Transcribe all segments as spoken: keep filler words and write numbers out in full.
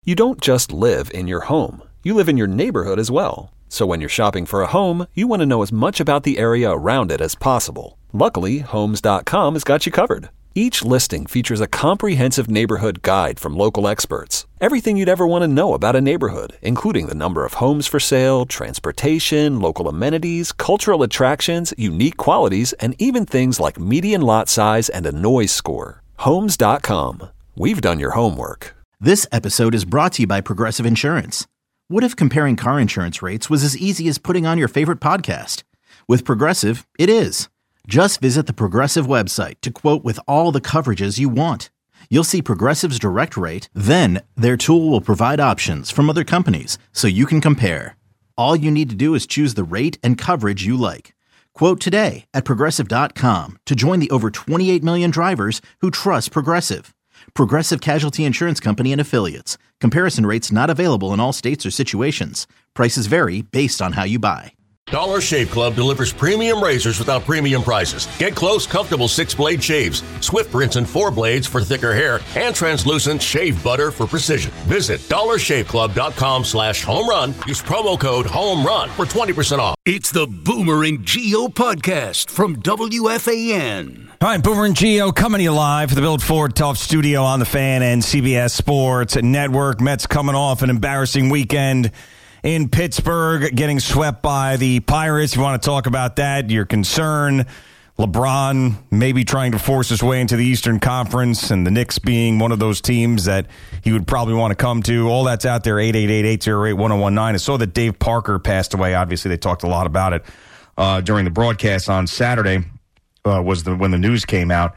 You don't just live in your home. You live in your neighborhood as well. So when you're shopping for a home, you want to know as much about the area around it as possible. Luckily, Homes dot com has got you covered. Each listing features a comprehensive neighborhood guide from local experts. Everything you'd ever want to know about a neighborhood, including the number of homes for sale, transportation, local amenities, cultural attractions, unique qualities, and even things like median lot size and a noise score. Homes dot com. We've done your homework. This episode is brought to you by Progressive Insurance. What if comparing car insurance rates was as easy as putting on your favorite podcast? With Progressive, it is. Just visit the Progressive website to quote with all the coverages you want. You'll see Progressive's direct rate, then their tool will provide options from other companies so you can compare. All you need to do is choose the rate and coverage you like. Quote today at Progressive dot com to join the over twenty-eight million drivers who trust Progressive. Progressive Casualty Insurance Company and Affiliates. Comparison rates not available in all states or situations. Prices vary based on how you buy. Dollar Shave Club delivers premium razors without premium prices. Get close, comfortable six-blade shaves, Swift rinse and four blades for thicker hair, and translucent shave butter for precision. Visit dollar shave club dot com slash home run. Use promo code HOMERUN for twenty percent off. It's the Boomer and Geo podcast from W F A N. All right, Boomer and Geo coming to you live from the Build Ford Tough studio on the Fan and C B S Sports Network. Mets coming off an embarrassing weekend in Pittsburgh, getting swept by the Pirates. If you want to talk about that, your concern, LeBron maybe trying to force his way into the Eastern Conference and the Knicks being one of those teams that he would probably want to come to. All that's out there, eight eight eight, eight oh eight, one oh one nine. I saw that Dave Parker passed away. Obviously, they talked a lot about it uh, during the broadcast on Saturday, uh, was the when the news came out.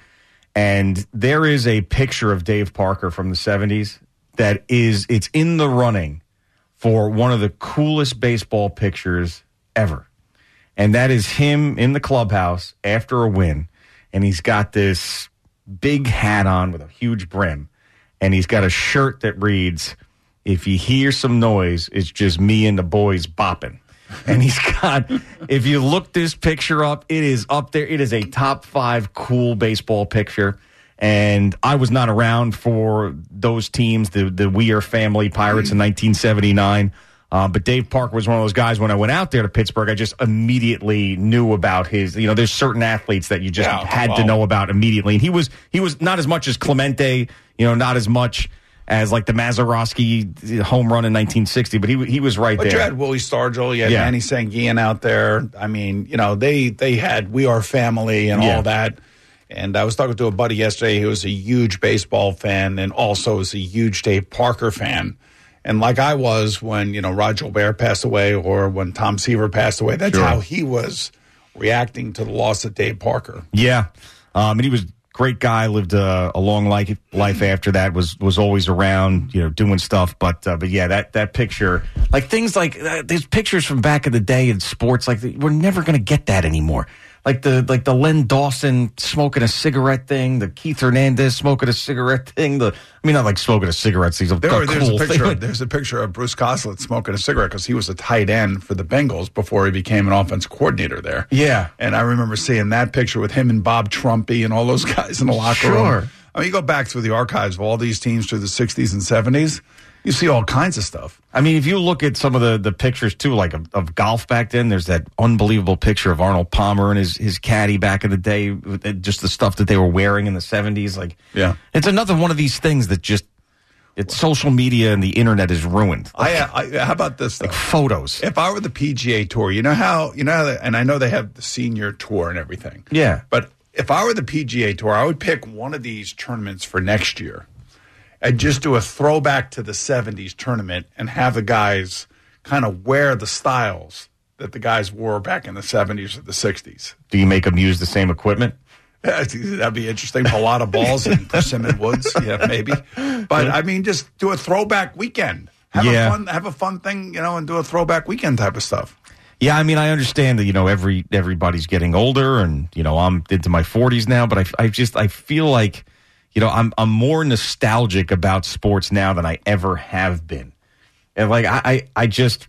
And there is a picture of Dave Parker from the seventies that is, it's in the running for one of the coolest baseball pictures ever. And that is him in the clubhouse after a win. And he's got this big hat on with a huge brim. And he's got a shirt that reads, "If you hear some noise, it's just me and the boys bopping." And he's got, if you look this picture up, it is up there. It is a top five cool baseball picture. And I was not around for those teams, the the Weir family Pirates in nineteen seventy-nine. Uh, but Dave Parker was one of those guys when I went out there to Pittsburgh, I just immediately knew about his, you know, there's certain athletes that you just yeah, had well. to know about immediately. And he was he was not as much as Clemente, you know, not as much as like the Mazeroski home run in nineteen sixty, but he he was right but there. But you had Willie Stargell, you had yeah. Manny Sanguian out there. I mean, you know, they, they had We Are Family and yeah. all that. And I was talking to a buddy yesterday who was a huge baseball fan and also is a huge Dave Parker fan. And like I was when, you know, Roger Gilbert passed away or when Tom Seaver passed away, that's sure. how he was reacting to the loss of Dave Parker. Yeah. Um, and he was a great guy, lived a, a long life, life after that, was was always around, you know, doing stuff. But, uh, but yeah, that, that picture, like things like, uh, there's pictures from back in the day in sports, like we're never going to get that anymore. Like the like the Len Dawson smoking a cigarette thing, the Keith Hernandez smoking a cigarette thing. The I mean, not like smoking a cigarette. These are there, cool there's a picture. thing. There's a picture of Bruce Coslett smoking a cigarette because he was a tight end for the Bengals before he became an offense coordinator there. Yeah, and I remember seeing that picture with him and Bob Trumpy and all those guys in the locker sure. room. I mean, you go back through the archives of all these teams through the sixties and seventies. You see all kinds of stuff. I mean, if you look at some of the, the pictures, too, like of, of golf back then, there's that unbelievable picture of Arnold Palmer and his, his caddy back in the day, just the stuff that they were wearing in the seventies. Like, yeah, it's another one of these things that just, it's social media and the internet is ruined. Like, I, I, how about this, though? Like photos. If I were the P G A Tour, you know how, you know, how they, and I know they have the senior tour and everything. Yeah. But if I were the P G A Tour, I would pick one of these tournaments for next year. And just do a throwback to the seventies tournament and have the guys kind of wear the styles that the guys wore back in the seventies or the sixties. Do you make them use the same equipment? That'd be interesting. A lot of balls and persimmon woods. Yeah, maybe. But, I mean, just do a throwback weekend. Have, yeah. a fun, have a fun thing, you know, and do a throwback weekend type of stuff. Yeah, I mean, I understand that, you know, every everybody's getting older and, you know, I'm into my forties now, but I, I just, I feel like, you know, I'm I'm more nostalgic about sports now than I ever have been. And, like, I, I, I just,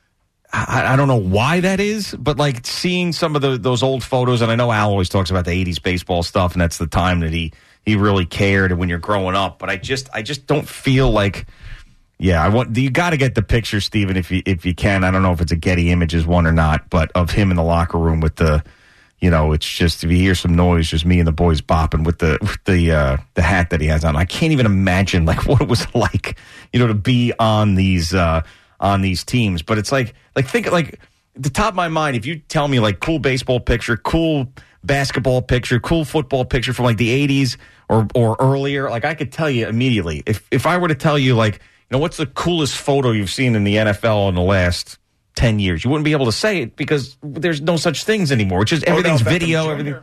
I, I don't know why that is, but, like, seeing some of the, those old photos, and I know Al always talks about the eighties baseball stuff, and that's the time that he, he really cared when you're growing up. But I just I just don't feel like Yeah, I want you got to get the picture, Steven, if you if you can. I don't know if it's a Getty Images one or not, but of him in the locker room with the, you know, it's just if you hear some noise, just me and the boys bopping with the with the uh, the hat that he has on. I can't even imagine like what it was like, you know, to be on these uh, on these teams. But it's like like think like the top of my mind. If you tell me like cool baseball picture, cool basketball picture, cool football picture from like the eighties or or earlier, like I could tell you immediately. If if I were to tell you like, you know, what's the coolest photo you've seen in the N F L in the last ten years? You wouldn't be able to say it because there's no such things anymore. It's just everything's Odell Beckham video. Junior Everything.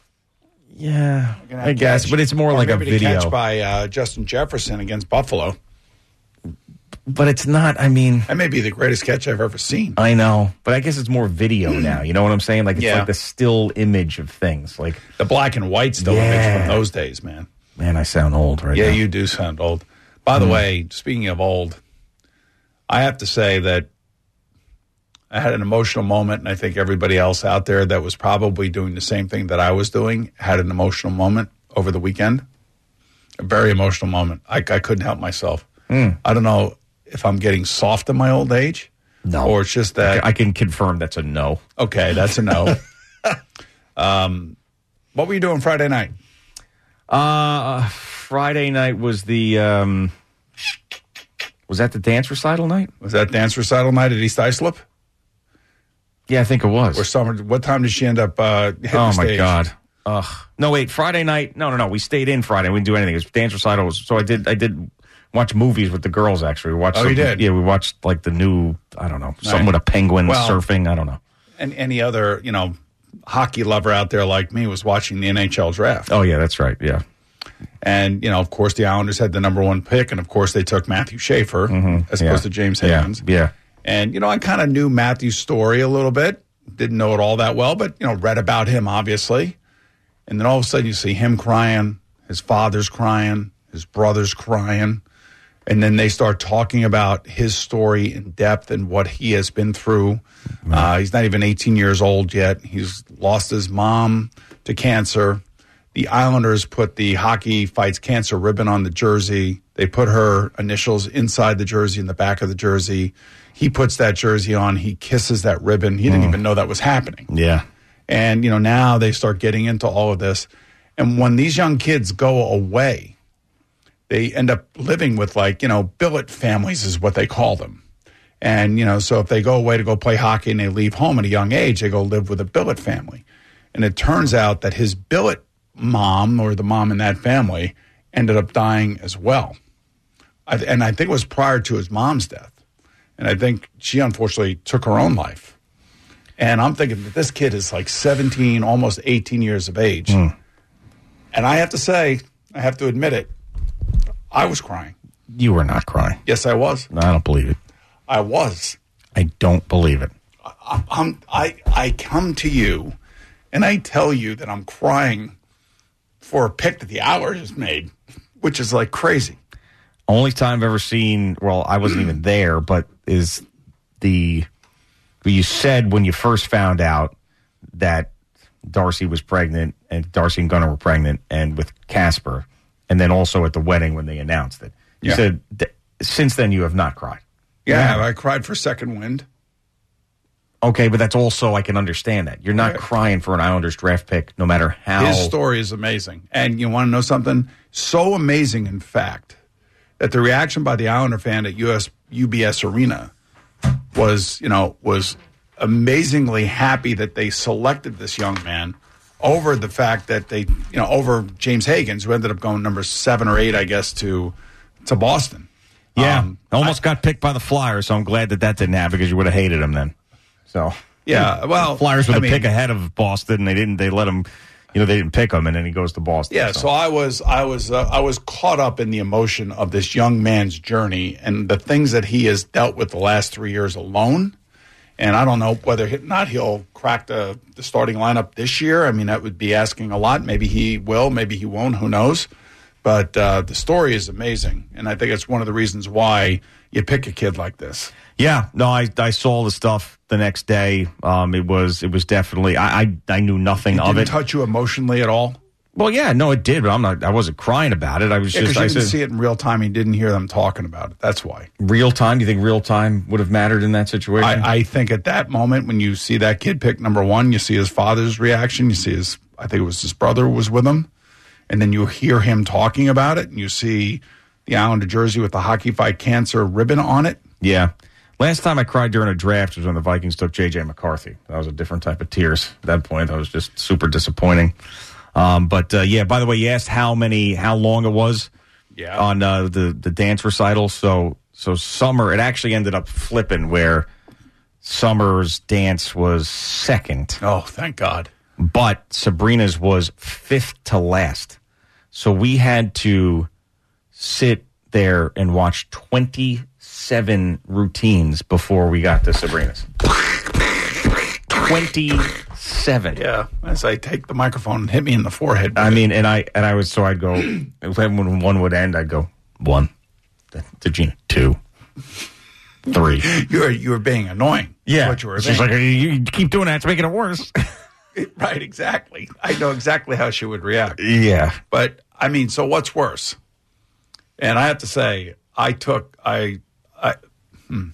Yeah, I guess, catch, but it's more like a maybe video. The catch by uh, Justin Jefferson against Buffalo. But it's not, I mean... That may be the greatest catch I've ever seen. I know, but I guess it's more video now. You know what I'm saying? Like, it's yeah. like the still image of things. Like the black and white still yeah. image from those days, man. Man, I sound old right yeah, now. Yeah, you do sound old. By the mm. way, speaking of old... I have to say that I had an emotional moment, and I think everybody else out there that was probably doing the same thing that I was doing had an emotional moment over the weekend. A very emotional moment. I, I couldn't help myself. Mm. I don't know if I'm getting soft in my old age. No. Or it's just that. I can confirm that's a no. Okay, that's a no. um, what were you doing Friday night? Uh, Friday night was the... Um, Was that the dance recital night? Was that dance recital night at East Islip? Yeah, I think it was. Or summer? What time did she end up uh, hitting Oh, the my stage? God. Ugh. No, wait, Friday night. No, no, no. We stayed in Friday. We didn't do anything. It was dance recital. Was, so I did I did watch movies with the girls, actually. We watched oh, some, you did? Yeah, we watched, like, the new, I don't know, something right. with a penguin well, surfing. I don't know. And any other, you know, hockey lover out there like me was watching the N H L draft. Oh, yeah, that's right. Yeah. And, you know, of course, the Islanders had the number one pick, and, of course, they took Matthew Schaefer mm-hmm. as yeah. opposed to James Higgins. Yeah. yeah. And, you know, I kind of knew Matthew's story a little bit. Didn't know it all that well, but, you know, read about him, obviously. And then all of a sudden you see him crying, his father's crying, his brother's crying. And then they start talking about his story in depth and what he has been through. Mm-hmm. Uh, he's not even eighteen years old yet. He's lost his mom to cancer. The Islanders put the Hockey Fights Cancer ribbon on the jersey. They put her initials inside the jersey, in the back of the jersey. He puts that jersey on. He kisses that ribbon. He didn't mm. even know that was happening. Yeah. And, you know, now they start getting into all of this. And when these young kids go away, they end up living with, like, you know, billet families is what they call them. And, you know, so if they go away to go play hockey and they leave home at a young age, they go live with a billet family. And it turns out that his billet mom, or the mom in that family, ended up dying as well. I, and I think it was prior to his mom's death. And I think she unfortunately took her own life. And I'm thinking that this kid is like seventeen, almost eighteen years of age. Mm. And I have to say, I have to admit it, I was crying. You were not crying. Yes, I was. No, I don't believe it. I was. I don't believe it. I, I'm, I, I come to you and I tell you that I'm crying for a pick that the Hour has made, which is like crazy. Only time I've ever seen, well, I wasn't even there, but is the, you said when you first found out that Darcy was pregnant and Darcy and Gunnar were pregnant and with Casper, and then also at the wedding when they announced it. You yeah. said, since then you have not cried. Yeah, yeah, I cried for Second Wind. Okay, but that's also, I can understand that. You're not yeah. crying for an Islanders draft pick, no matter how. His story is amazing. And you want to know something? So amazing, in fact, that the reaction by the Islander fan at U S U B S Arena was, you know, was amazingly happy that they selected this young man over the fact that they, you know, over James Higgins, who ended up going number seven or eight, I guess, to to Boston. Yeah, um, almost I, got picked by the Flyers, so I'm glad that that didn't happen because you would have hated him then. So yeah, well, the Flyers were I the mean, pick ahead of Boston. They didn't. They let him. You know, they didn't pick him, and then he goes to Boston. Yeah, so, so I was, I was, uh, I was caught up in the emotion of this young man's journey and the things that he has dealt with the last three years alone. And I don't know whether or not he'll crack the, the starting lineup this year. I mean, that would be asking a lot. Maybe he will, maybe he won't. Who knows? But uh, the story is amazing, and I think it's one of the reasons why you pick a kid like this. Yeah, no, I I saw the stuff the next day. Um, it was it was definitely I I, I knew nothing it of didn't it. Touch you emotionally at all? Well, yeah, no, it did, but I'm not. I wasn't crying about it. I was yeah, just. You I didn't said, see it in real time. You didn't hear them talking about it. That's why. Real time? Do you think real time would have mattered in that situation? I, I think at that moment when you see that kid pick number one, you see his father's reaction. You see his. I think it was his brother was with him, and then you hear him talking about it, and you see the Islander jersey with the Hockey Fight Cancer ribbon on it. Yeah. Last time I cried during a draft was when the Vikings took J J McCarthy. That was a different type of tears at that point. That was just super disappointing. Um, but, uh, yeah, by the way, you asked how many, how long it was yeah. on uh, the, the dance recital. So, so Summer, it actually ended up flipping where Summer's dance was second. Oh, thank God. But Sabrina's was fifth to last. So we had to sit there and watch twenty-seven routines before we got to Sabrina's. twenty-seven. Yeah, as I take the microphone and hit me in the forehead. I mean, and I and I was so I'd go when one would end, I'd go one, to Gina two, three. You were you were being annoying. Yeah, what you were she's being. like, you keep doing that, it's making it worse. Right, exactly. I know exactly how she would react. Yeah, but I mean, so what's worse? And I have to say, I took I, I hmm.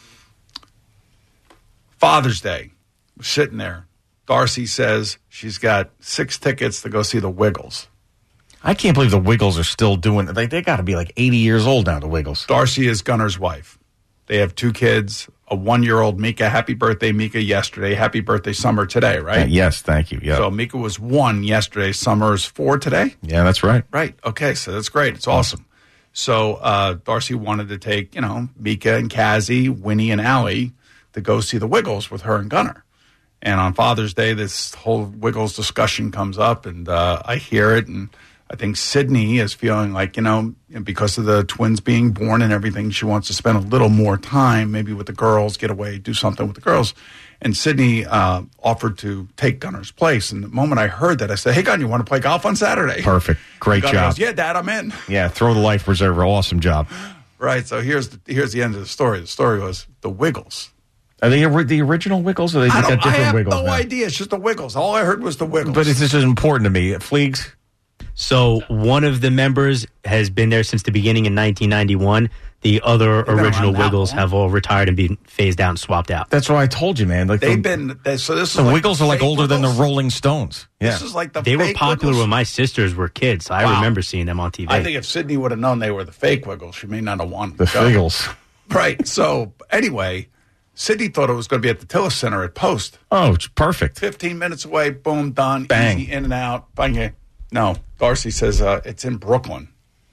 Father's Day, sitting there. Darcy says she's got six tickets to go see the Wiggles. I can't believe the Wiggles are still doing it. They, they got to be like eighty years old now, the Wiggles. Darcy is Gunner's wife. They have two kids, a one-year-old Mika. Happy birthday, Mika, yesterday. Happy birthday, Summer, today, right? Uh, yes, thank you. Yeah. So Mika was one yesterday. Summer's four today? Yeah, that's right. Right. Okay, so that's great. It's awesome. So uh, Darcy wanted to take, you know, Mika and Kazzy, Winnie and Allie to go see the Wiggles with her and Gunner. And on Father's Day, this whole Wiggles discussion comes up, and uh, I hear it, and I think Sydney is feeling like, you know, because of the twins being born and everything, she wants to spend a little more time maybe with the girls, get away, do something with the girls. And Sydney uh, offered to take Gunner's place. And the moment I heard that, I said, hey, Gunner, you want to play golf on Saturday? Perfect. Great Gunner job. goes, yeah, Dad, I'm in. Yeah, throw the life preserver. Awesome job. Right. So here's the, here's the end of the story. The story was the Wiggles. Are they the original Wiggles, or they I, got different I have Wiggles no now? idea. It's just the Wiggles. All I heard was the Wiggles. But it's just as important to me. Fleegs? So one of the members has been there since the beginning in nineteen ninety-one. The other been original around that Wiggles long. have all retired and been phased out and swapped out. That's what I told you, man. Like They've the, been they, so this is the like Wiggles the are like fake older than the Wiggles. Rolling Stones. Yeah. This is like the They were fake popular Wiggles. when my sisters were kids. So I Wow. remember seeing them on T V. I think if Sydney would have known they were the fake Wiggles, she may not have wanted the to go. Wiggles. Right. So anyway, Sydney thought it was going to be at the Tillis Center at Post. Oh, it's perfect. Fifteen minutes away. Boom, done. Bang. Easy in and out. Bang. No, Darcy says uh, it's in Brooklyn.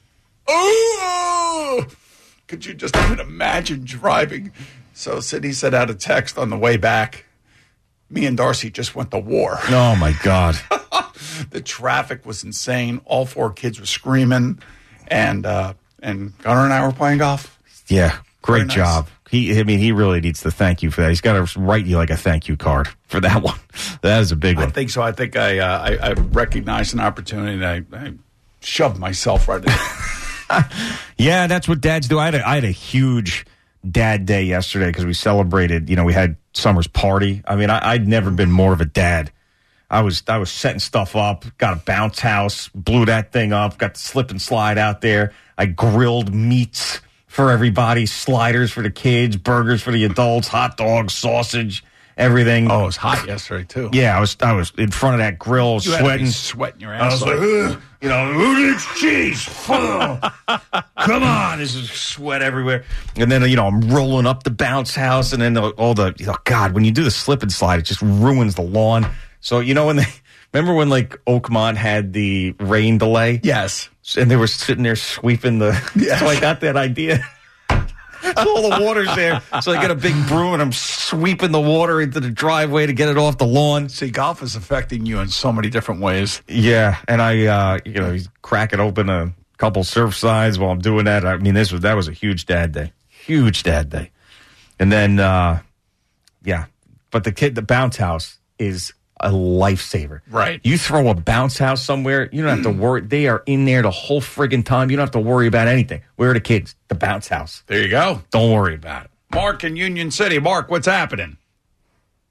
Oh, could you just even imagine driving? So Sydney sent out a text on the way back. Me and Darcy just went to war. Oh, my God. The traffic was insane. All four kids were screaming, and uh, and Gunner and I were playing golf. Yeah, great Very nice. job. He, I mean, he really needs to thank you for that. He's got to write you like a thank you card for that one. That is a big I one. think so. I think I uh, I, I recognized an opportunity, and I, I shoved myself right in. Yeah, that's what dads do. I had a, I had a huge dad day yesterday because we celebrated, you know, we had Summer's party. I mean, I, I'd never been more of a dad. I was I was setting stuff up, got a bounce house, blew that thing up, got the slip and slide out there. I grilled meats for everybody, sliders for the kids, burgers for the adults, hot dogs, sausage, everything. Oh, it was hot yesterday too. Yeah, I was I was in front of that grill, You had to be sweating. sweating your I ass was off. like, "Ugh," you know, who needs cheese? Come on, this is sweat everywhere. And then, you know, I'm rolling up the bounce house, and then the, all the, you know, God, when you do the slip and slide, it just ruins the lawn. So, you know, when they, remember when like Oakmont had the rain delay? Yes. And they were sitting there sweeping the, Yes. so I got that idea. So all the water's there. So I got a big broom and I'm sweeping the water into the driveway to get it off the lawn. See, golf is affecting you in so many different ways. Yeah, and I, uh, you know, he's cracking open a couple surf sides while I'm doing that. I mean, this was that was a huge dad day, huge dad day. And then, uh, yeah, but the kid, the bounce house is a lifesaver. Right. You throw a bounce house somewhere, you don't have to worry. They are in there the whole friggin' time. You don't have to worry about anything. Where are the kids? The bounce house. There you go. Don't worry about it. Mark in Union City. Mark, what's happening?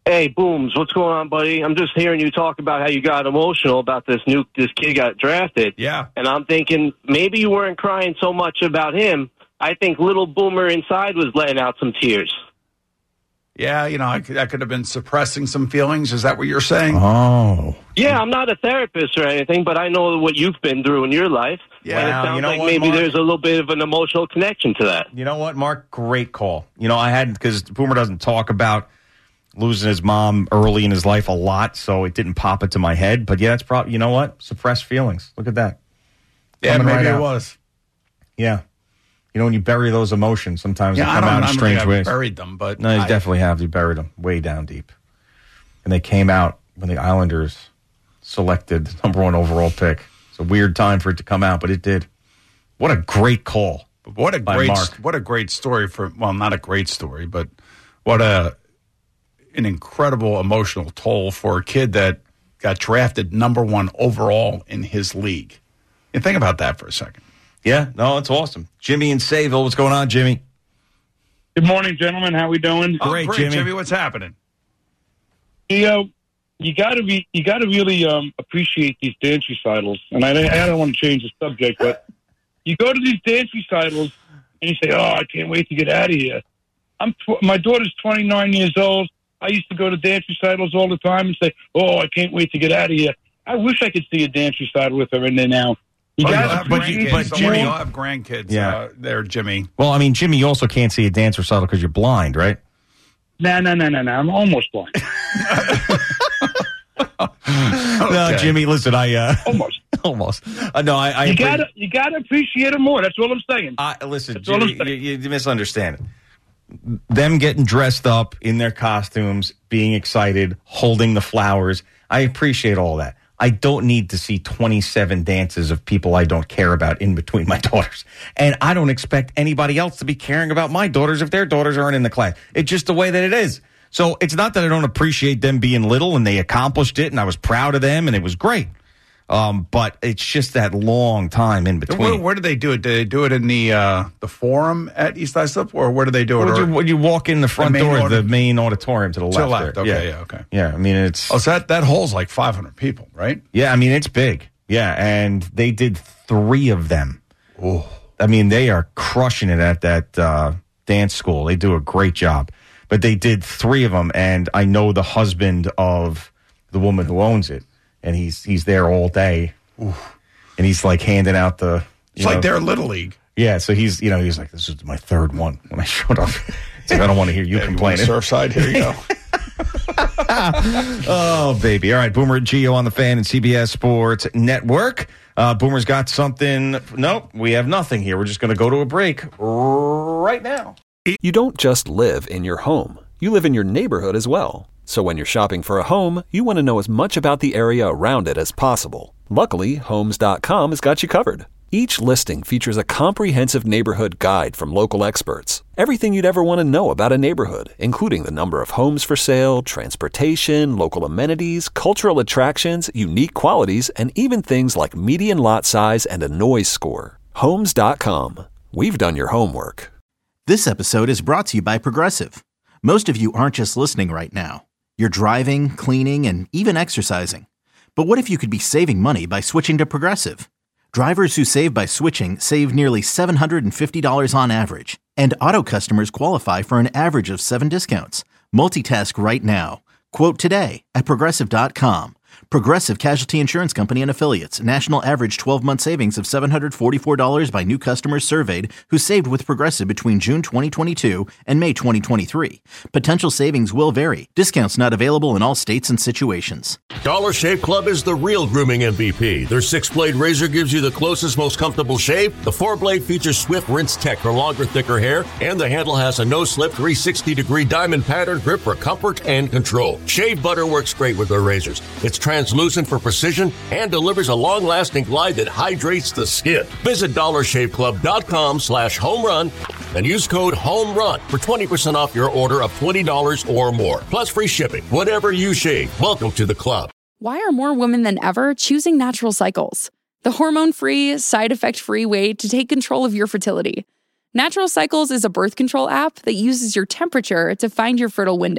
Hey, Booms, what's going on, buddy? I'm just hearing you talk about how you got emotional about this new this kid got drafted. Yeah. And I'm thinking maybe you weren't crying so much about him. I think little Boomer inside was letting out some tears. Yeah, you know, I could, I could have been suppressing some feelings. Is that what you're saying? Oh. Yeah, I'm not a therapist or anything, but I know what you've been through in your life. Yeah, and it sounds you know like what, maybe Mark? there's a little bit of an emotional connection to that. You know what, Mark? Great call. You know, I had, because Boomer doesn't talk about losing his mom early in his life a lot, so it didn't pop into my head. But yeah, it's probably, you know what? Suppressed feelings. Look at that. Yeah, Coming maybe right it out. was. Yeah. You know, when you bury those emotions, sometimes Yeah, they I come don't, out in I don't strange think I ways. buried them, but No, you I- definitely have. You buried them way down deep. And they came out when the Islanders selected the number one overall pick. It's a weird time for it to come out, but it did. What a great call. What a by great, Mark. what a great story for. Well, not a great story, but what a an incredible emotional toll for a kid that got drafted number one overall in his league. And think about that for a second. Yeah, no, it's awesome. Jimmy in Sayville, what's going on, Jimmy? Good morning, gentlemen. How we doing? Oh, Great, great, Jimmy. Jimmy. What's happening? You know, you got to be, you got to really um, appreciate these dance recitals. And I, I don't want to change the subject, but you go to these dance recitals and you say, "Oh, I can't wait to get out of here." I'm, tw- my daughter's twenty-nine years old. I used to go to dance recitals all the time and say, "Oh, I can't wait to get out of here." I wish I could see a dance recital with her in there now. You Oh, gotta you'll have appreciate grandkids. but Don't more. worry, Jimmy- you'll have grandkids Yeah. uh, there, Jimmy. Well, I mean, Jimmy, you also can't see a dance recital because you're blind, right? No, no, no, no, no. I'm almost blind. No, Jimmy, listen, I uh, Almost. almost. Uh, no, I. I You agree. gotta, you gotta appreciate her more. That's all I'm saying. I, listen, That's all Jimmy, I'm you, saying. you misunderstand it. Them getting dressed up in their costumes, being excited, holding the flowers. I appreciate all that. I don't need to see twenty-seven dances of people I don't care about in between my daughters. And I don't expect anybody else to be caring about my daughters if their daughters aren't in the class. It's just the way that it is. So it's not that I don't appreciate them being little and they accomplished it and I was proud of them and it was great. Um, but it's just that long time in between. Where, where do they do it? Do they do it in the uh, the forum at East Islip, or where do they do it? Would Or- you, would you walk in the front main door of the audi- main auditorium to the To the left? left, there. okay, yeah. yeah, okay. Yeah, I mean, it's... Oh, so that, that holds like five hundred people, right? Yeah, I mean, it's big. Yeah, and they did three of them. Oh. I mean, they are crushing it at that uh, dance school. They do a great job. But they did three of them, and I know the husband of the woman who owns it, and he's he's there all day. Oof. And he's like handing out the... It's you like know- their Little League. Yeah, so he's, you know, he's like, this is my third one when I showed up. It's like, I don't want to hear you Yeah, complaining. You want Surfside, here you go. Oh, baby. All right, Boomer and Gio on the Fan and C B S Sports Network. Uh, Boomer's got something. Nope, we have nothing here. We're just going to go to a break right now. You don't just live in your home. You live in your neighborhood as well. So when you're shopping for a home, you want to know as much about the area around it as possible. Luckily, Homes dot com has got you covered. Each listing features a comprehensive neighborhood guide from local experts. Everything you'd ever want to know about a neighborhood, including the number of homes for sale, transportation, local amenities, cultural attractions, unique qualities, and even things like median lot size and a noise score. Homes dot com. We've done your homework. This episode is brought to you by Progressive. Most of you aren't just listening right now. You're driving, cleaning, and even exercising. But what if you could be saving money by switching to Progressive? Drivers who save by switching save nearly seven hundred fifty dollars on average. And auto customers qualify for an average of seven discounts. Multitask right now. Quote today at Progressive dot com. Progressive Casualty Insurance Company and Affiliates. National average twelve-month savings of seven hundred forty-four dollars by new customers surveyed who saved with Progressive between June twenty twenty-two and May twenty twenty-three. Potential savings will vary. Discounts not available in all states and situations. Dollar Shave Club is the real grooming M V P. Their six-blade razor gives you the closest, most comfortable shave. The four-blade features Swift Rinse Tech for longer, thicker hair. And the handle has a no-slip three hundred sixty degree diamond pattern grip for comfort and control. Shave butter works great with their razors. It's translucent for precision and delivers a long-lasting glide that hydrates the skin. Visit dollar shave club dot com slash home run and use code HOMERUN for twenty percent off your order of twenty dollars or more. Plus free shipping. Whatever you shave, welcome to the club. Why are more women than ever choosing Natural Cycles? The hormone-free, side-effect-free way to take control of your fertility. Natural Cycles is a birth control app that uses your temperature to find your fertile window,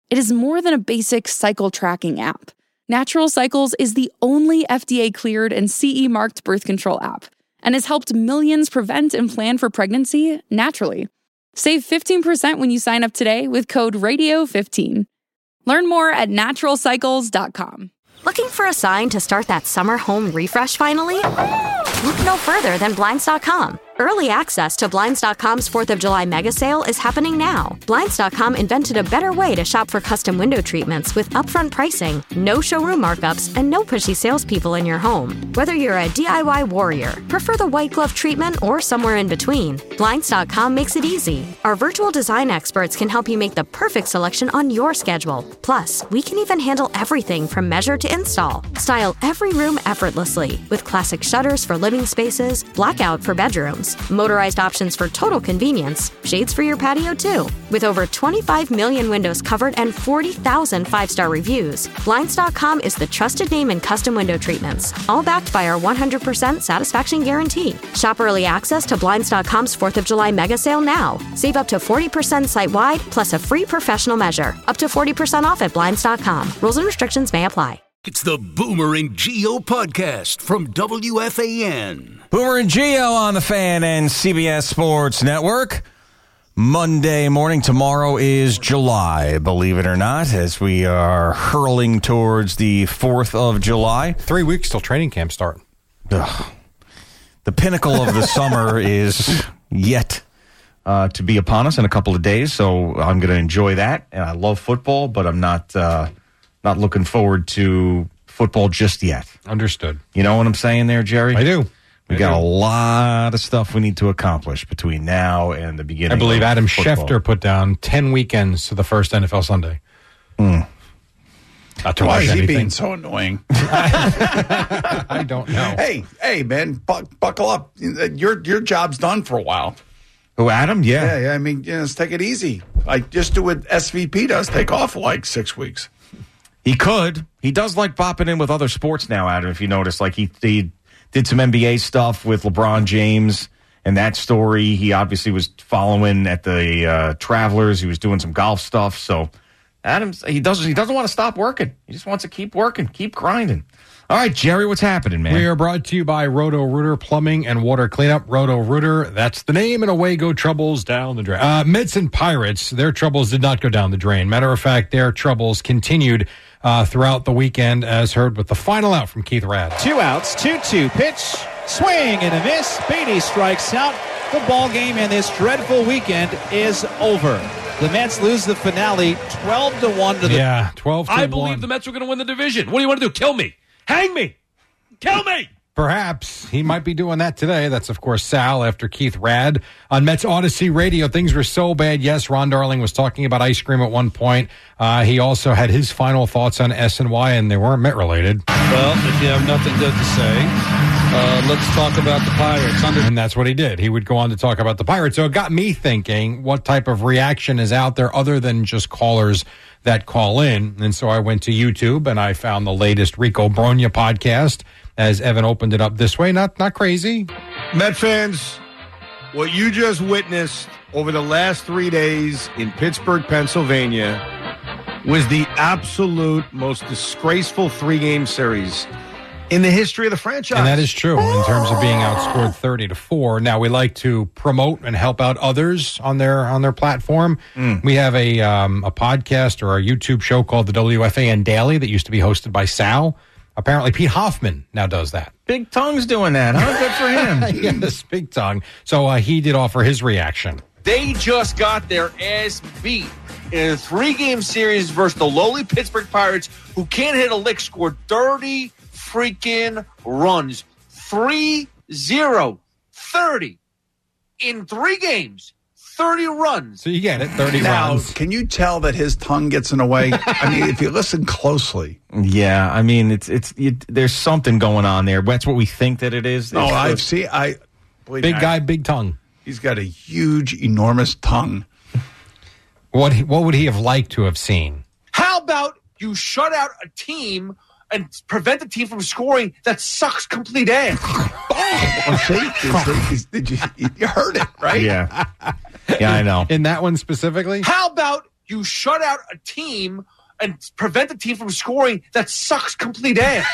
It is more than a basic cycle tracking app. Natural Cycles is the only F D A-cleared and C E-marked birth control app and has helped millions prevent and plan for pregnancy naturally. Save fifteen percent when you sign up today with code radio fifteen. Learn more at natural cycles dot com. Looking for a sign to start that summer home refresh finally? Look no further than Blinds dot com. Early access to Blinds dot com's fourth of July mega sale is happening now. Blinds dot com invented a better way to shop for custom window treatments with upfront pricing, no showroom markups, and no pushy salespeople in your home. Whether you're a D I Y warrior, prefer the white glove treatment, or somewhere in between, Blinds dot com makes it easy. Our virtual design experts can help you make the perfect selection on your schedule. Plus, we can even handle everything from measure to install. Style every room effortlessly with classic shutters for living spaces, blackout for bedrooms, motorized options for total convenience, shades for your patio too. With over twenty-five million windows covered and forty thousand five-star reviews, Blinds dot com is the trusted name in custom window treatments, all backed by our one hundred percent satisfaction guarantee. Shop early access to Blinds dot com's fourth of July mega sale now. Save up to forty percent site-wide plus a free professional measure. Up to forty percent off at Blinds dot com. Rules and restrictions may apply. It's the Boomer and Geo podcast from W F A N. Boomer and Geo on the Fan and C B S Sports Network. Monday morning. Tomorrow is July, believe it or not, as we are hurling towards the fourth of July. Three weeks till training camp start. Ugh. The pinnacle of the summer is yet uh, to be upon us in a couple of days, so I'm going to enjoy that. And I love football, but I'm not... Uh, Not looking forward to football just yet. Understood. You know what I'm saying there, Jerry? I do. We I got do. a lot of stuff we need to accomplish between now and the beginning. I believe of Adam football. Schefter put down ten weekends to the first N F L Sunday. Mm. Not to Why watch is he anything. being so annoying? I don't know. Hey, hey, man, bu- buckle up. Your your job's done for a while. Oh, Adam? Yeah. Yeah, yeah. I mean, you know, let's take it easy. Like, just do what S V P does. Take off for like six weeks. He could. He does like popping in with other sports now, Adam, if you notice. Like, he, he did some N B A stuff with LeBron James and that story. He obviously was following at the uh, Travelers. He was doing some golf stuff. So, Adams, he doesn't, he doesn't want to stop working. He just wants to keep working, keep grinding. All right, Jerry, what's happening, man? We are brought to you by Roto-Rooter Plumbing and Water Cleanup. Roto-Rooter, that's the name, and away go troubles down the drain. Uh, Mets and Pirates, their troubles did not go down the drain. Matter of fact, their troubles continued uh, throughout the weekend, as heard with the final out from Keith Rad. Two outs, two two, pitch, swing and a miss. Beatty strikes out. The ball game in this dreadful weekend is over. The Mets lose the finale twelve to one to the... Yeah, twelve to I one. believe the Mets were going to win the division. What do you want to do? Kill me. Hang me. Kill me. Perhaps he might be doing that today. That's, of course, Sal after Keith Rad. On Mets Odyssey Radio, things were so bad. Yes, Ron Darling was talking about ice cream at one point. Uh, he also had his final thoughts on S N Y, and they weren't Met-related. Well, if you have nothing good to say, uh, let's talk about the Pirates. Under- and that's what he did. He would go on to talk about the Pirates. So it got me thinking, what type of reaction is out there other than just callers that call in? And so I went to YouTube, and I found the latest Rico Brogna podcast, as Evan opened it up this way. Not not crazy. Met fans, what you just witnessed over the last three days in Pittsburgh, Pennsylvania, was the absolute most disgraceful three-game series in the history of the franchise. And that is true in terms of being outscored thirty to four. Now, we like to promote and help out others on their on their platform. Mm. We have a um, a podcast or a YouTube show called the W F A N Daily that used to be hosted by Sal. Apparently, Pete Hoffman now does that. Big Tongue's doing that, huh? Good for him. Yes, Big Tongue. So uh, he did offer his reaction. They just got their ass beat in a three-game series versus the lowly Pittsburgh Pirates, who can't hit a lick, scored thirty freaking runs. three zero. thirty. In three games. thirty runs. So you get it, thirty now, runs. Can you tell that his tongue gets in the way? I mean, if you listen closely. Yeah, I mean, it's it's you, there's something going on there. That's what we think that it is. No, It's I've the- seen. I believe Big me, guy, I, big tongue. He's got a huge, enormous tongue. What what would he have liked to have seen? How about you shut out a team and prevent the team from scoring that sucks complete ass? Well, see, did, did you, you heard it, right? Yeah. Yeah, I know. In that one specifically? How about You shut out a team and prevent the team from scoring that sucks complete ass.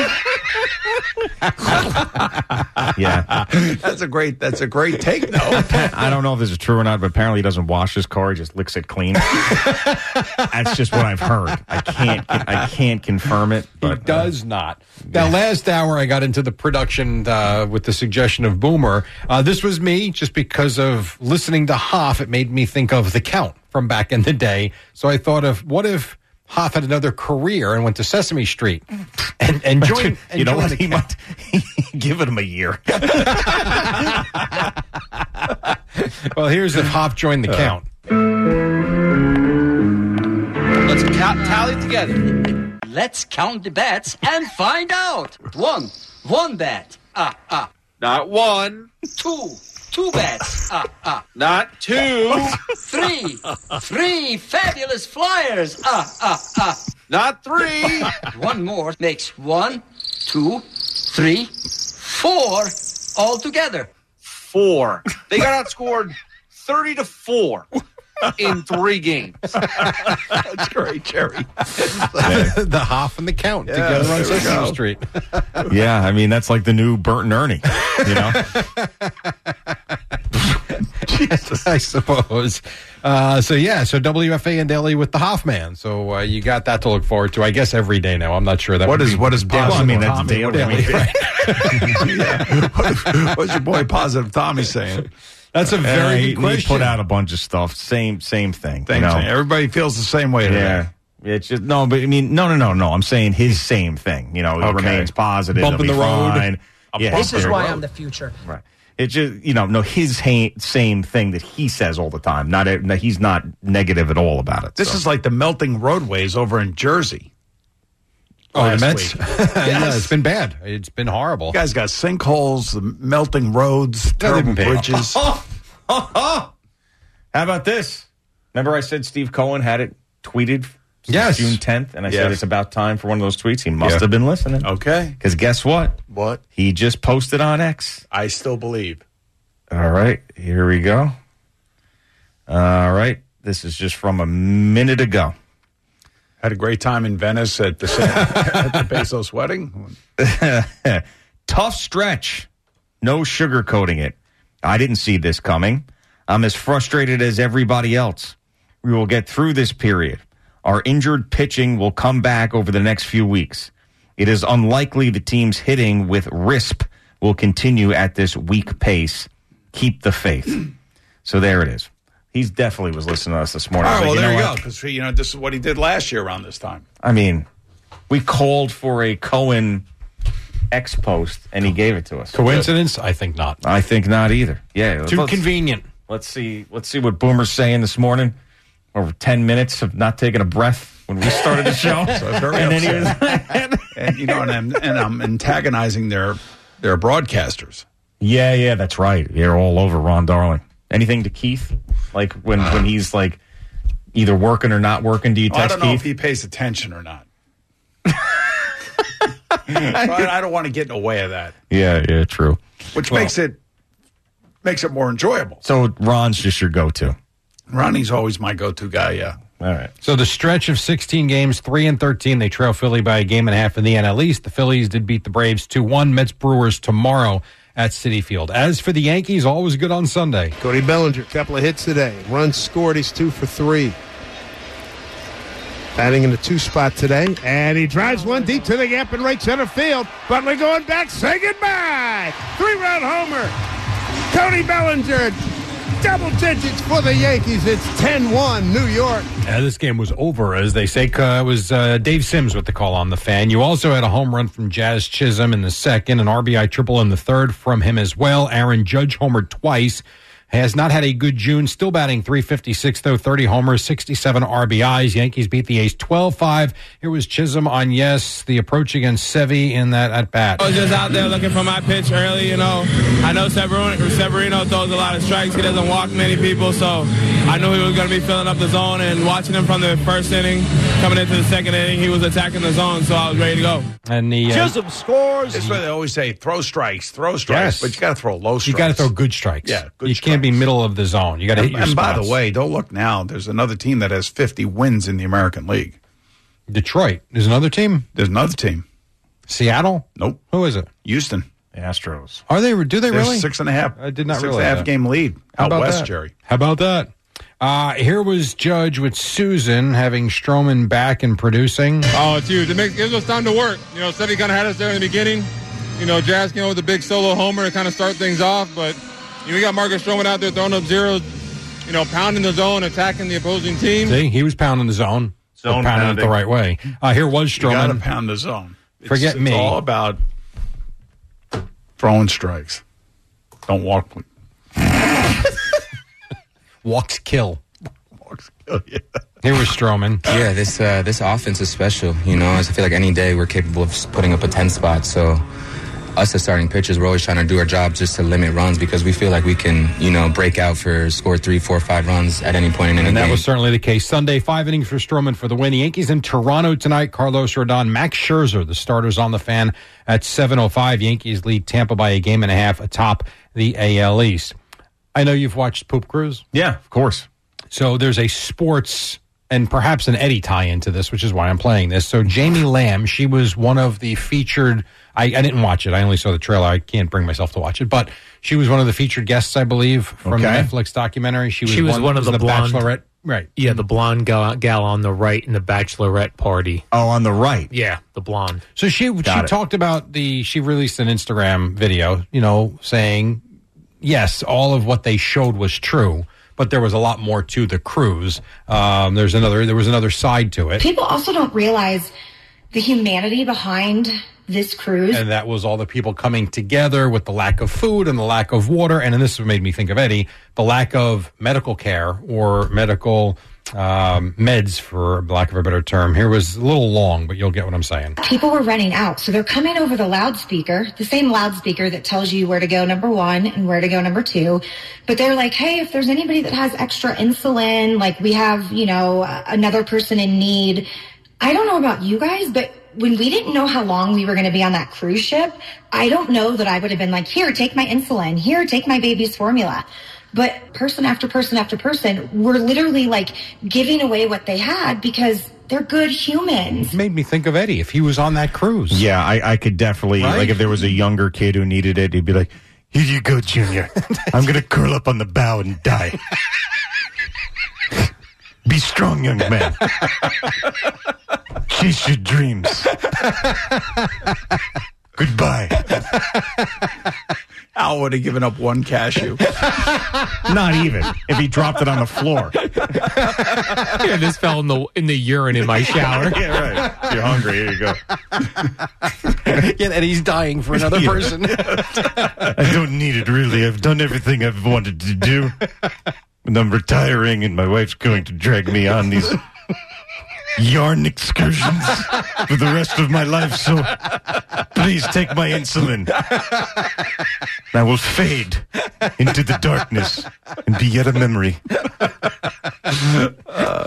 Yeah, that's a great. That's a great take, though. I don't know if this is true or not, but apparently he doesn't wash his car; he just licks it clean. That's just what I've heard. I can't. I can't confirm it. But, he does uh, not. Now, last hour I got into the production uh, with the suggestion of Boomer. Uh, this was me, just because of listening to Hoff. It made me think of The Count from back in the day. So I thought of what if Hoff had another career and went to Sesame Street and, and joined. And you know what? He might give it him a year. Well, here's if Hoff joined the uh, Count. Let's count, tally together. Let's count the bets and find out. One, one bet. Ah, ah. Not one. Two, two bets. Ah, ah. Not two. Three, three fabulous flyers. Ah, ah, ah. Not three. One more makes one, two, three, four all together. Four. They got outscored thirty to four. In three games. That's great, Jerry. the, the Hoff and the Count yeah, together on Sesame Street. Yeah, I mean, that's like the new Bert and Ernie, you know? Jesus. I suppose. Uh, so, yeah, so W F A and Daily with the Hoffman. So uh, you got that to look forward to, I guess, every day now. I'm not sure. that What is what is positive? Well, I mean, that's Tommy, daily. daily right? Yeah. What, what's your boy Positive Tommy saying? That's a very uh, good he, question. He put out a bunch of stuff. Same, same thing. Same you know? thing. Everybody feels the same way today. Yeah. It's just no, but I mean, no, no, no, no. I'm saying his same thing. You know, he okay. remains positive. Bump in the road. Fine. Yeah, this is why road. I'm the future. Right. It's just you know, no, his ha- same thing that he says all the time. Not a, no, he's not negative at all about it. This so. is like the melting roadways over in Jersey. Oh, the Mets? Yes. Yeah, it's been bad. It's been horrible. You guys got sinkholes, the melting roads, terrible bridges. How about this? Remember I said Steve Cohen had it tweeted yes. June tenth, and I yes. said it's about time for one of those tweets. He must yeah. have been listening. Okay. Because guess what? What? He just posted on X. I still believe. All right, here we go. All right, this is just from a minute ago. Had a great time in Venice at the at the Bezos wedding. Tough stretch. No sugarcoating it. I didn't see this coming. I'm as frustrated as everybody else. We will get through this period. Our injured pitching will come back over the next few weeks. It is unlikely the team's hitting with R I S P will continue at this weak pace. Keep the faith. So there it is. He's definitely was listening to us this morning. All right, well, like, there you you know go. Because, you know, this is what he did last year around this time. I mean, we called for a Cohen X post, and he gave it to us. Coincidence? I think not. I think not either. Yeah, Too let's, convenient. Let's see. Let's see what Boomer's saying this morning. Over ten minutes of not taking a breath when we started the show. So very and upset. then he was, and you know, and I'm and I'm antagonizing their their broadcasters. Yeah, yeah, that's right. They're all over Ron Darling. Anything to Keith? Like when, uh, when he's like either working or not working, do you text I don't know Keith? if he pays attention or not. I, I don't want to get in the way of that. Yeah, yeah, true. Which well, makes it makes it more enjoyable. So Ron's just your go-to. Ronnie's always my go-to guy, yeah. All right. So the stretch of sixteen games, three and thirteen, they trail Philly by a game and a half in the N L East. The Phillies did beat the Braves two one. Mets Brewers tomorrow at Citi Field. As for the Yankees, always good on Sunday. Cody Bellinger, couple of hits today. Runs scored, he's two for three. Batting in the two spot today. And he drives one deep to the gap in right center field. Butler going back, say goodbye. Three-run homer. Cody Bellinger, double digits for the Yankees. It's ten one, New York. And this game was over, as they say. Uh, it was uh, Dave Sims with the call on the Fan. You also had a home run from Jazz Chisholm in the second, an R B I triple in the third from him as well. Aaron Judge homered twice. Has not had a good June. Still batting three fifty-six, though, thirty homers, sixty-seven R B Is. Yankees beat the A's twelve five. Here was Chisholm on yes, the approach against Sevy in that at-bat. I was just out there looking for my pitch early, you know. I know Severino, Severino throws a lot of strikes. He doesn't walk many people, so I knew he was going to be filling up the zone. And watching him from the first inning, coming into the second inning, he was attacking the zone, so I was ready to go. And the uh, Chisholm scores. That's why they always say throw strikes, throw strikes. Yes. But you got to throw low strikes. You got to throw good strikes. Yeah, good You strikes. can't be middle of the zone. You got to hit And, your and by spots. the way, don't look now. There's another team that has fifty wins in the American League. Detroit. There's another team? There's another team. Seattle? Nope. Who is it? Houston. The Astros. Are they? Do they There's really? six and a half. I did not six realize and a half that. game lead How out about west, that? Jerry. How about that? Uh, here was Judge with Susan having Stroman back and producing. Oh, it's huge. It makes, gives us time to work. You know, Sevy kind of had us there in the beginning. You know, Jazz came over with a big solo homer to kind of start things off. But you know, we got Marcus Stroman out there throwing up zeros, you know, pounding the zone, attacking the opposing team. See, he was pounding the zone. Zone pounding it pounding. the right way. Uh, here was You got to Stroman. pound the zone. It's, Forget it's me. all about throwing strikes. Don't walk. Walks kill. Walks kill, yeah. Here was Stroman. Yeah, this uh, this offense is special. You know, I feel like any day we're capable of putting up a ten spot. So us as starting pitchers, we're always trying to do our job just to limit runs because we feel like we can, you know, break out for score three, four, five runs at any point in any And that game. was certainly the case. Sunday, five innings for Stroman for the win. The Yankees in Toronto tonight. Carlos Rodon, Max Scherzer, the starters on the Fan at seven oh five. Yankees lead Tampa by a game and a half atop the A L East. I know you've watched Poop Cruise. Yeah, of course. So there's a sports and perhaps an Eddie tie into this, which is why I'm playing this. So Jamie Lamb, she was one of the featured. I, I didn't watch it. I only saw the trailer. I can't bring myself to watch it. But she was one of the featured guests, I believe, from Okay. the Netflix documentary. She was, She was one of was the blonde- Bachelorette. Right. Yeah, the blonde gal, gal on the right in the bachelorette party. Oh, on the right. Yeah, the blonde. So she Got she it. talked about the she released an Instagram video, you know, saying yes, all of what they showed was true, but there was a lot more to the cruise. Um, there's another there was another side to it. People also don't realize the humanity behind this cruise. And that was all the people coming together with the lack of food and the lack of water. And then this made me think of Eddie, the lack of medical care or medical um, meds, for lack of a better term. Here was a little long, but you'll get what I'm saying. People were running out. So they're coming over the loudspeaker, the same loudspeaker that tells you where to go number one and where to go number two. But they're like, hey, if there's anybody that has extra insulin, like we have, you know, another person in need. I don't know about you guys, but when we didn't know how long we were going to be on that cruise ship, I don't know that I would have been like, here, take my insulin. Here, take my baby's formula. But person after person after person were literally like giving away what they had because they're good humans. It made me think of Eddie if he was on that cruise. Yeah, I, I could definitely, Right? like if there was a younger kid who needed it, he'd be like, here you go, Junior. I'm going to curl up on the bow and die. Be strong, young man. Chase your dreams. Goodbye. Al would have given up one cashew. Not even if he dropped it on the floor. Yeah, this fell in the in the urine in my shower. Yeah, right. You're hungry. Here you go. Yeah, and he's dying for another Yeah. person. I don't need it, really. I've done everything I've wanted to do. And I'm retiring, and my wife's going to drag me on these yarn excursions for the rest of my life. So please take my insulin. I will fade into the darkness and be yet a memory. Uh,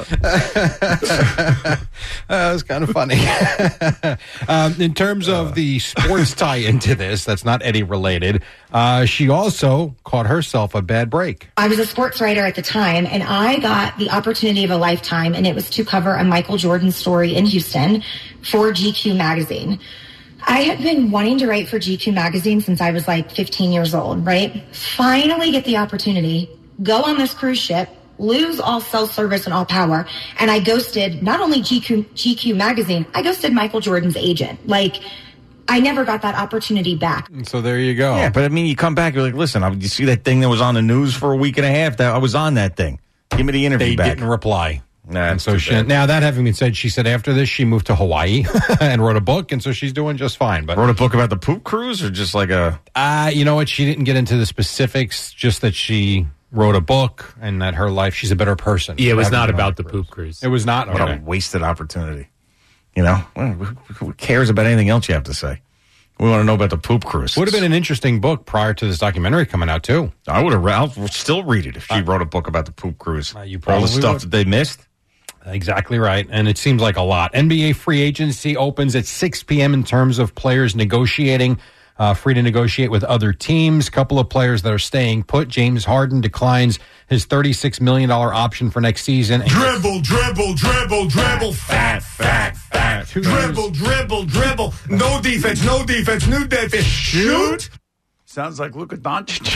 that was kind of funny. um, in terms of the sports tie into this, that's not Eddie related. Uh, she also caught herself a bad break. I was a sports writer at the time, and I got the opportunity of a lifetime, and it was to cover a Michael Jordan story in Houston for G Q magazine. I had been wanting to write for G Q magazine since I was like fifteen years old, right? Finally get the opportunity, go on this cruise ship, lose all cell service and all power, and I ghosted not only G Q, G Q magazine, I ghosted Michael Jordan's agent. Like, I never got that opportunity back. So there you go. Yeah, but I mean, you come back, you're like, listen, I, you see that thing that was on the news for a week and a half? That I was on that thing. Give me the interview They back. didn't reply. Nah, And so too she, bad. now that having been said, she said after this she moved to Hawaii and wrote a book, and so she's doing just fine. But wrote a book about the poop cruise, or just like a uh, you know what? She didn't get into the specifics. Just that she wrote a book and that her life, she's a better person. Yeah, it was Having not been on about the the cruise. poop cruise. It was not. what Okay. a wasted opportunity. You know, Well, who who cares about anything else you have to say? We want to know about the poop cruise. Would have been an interesting book prior to this documentary coming out too. I would have. I'll still read it if she wrote a book about the poop cruise. Uh, you All probably the stuff would. that they missed. Exactly right. And it seems like a lot. N B A free agency opens at six p.m. in terms of players negotiating uh, free to negotiate with other teams. Couple of players that are staying put. James Harden declines his thirty-six million dollars option for next season. Dribble, dribble, dribble, dribble, fat, fat, fat. Dribble, dribble, dribble. No defense, no defense, new defense. Shoot. Sounds like Luka Doncic.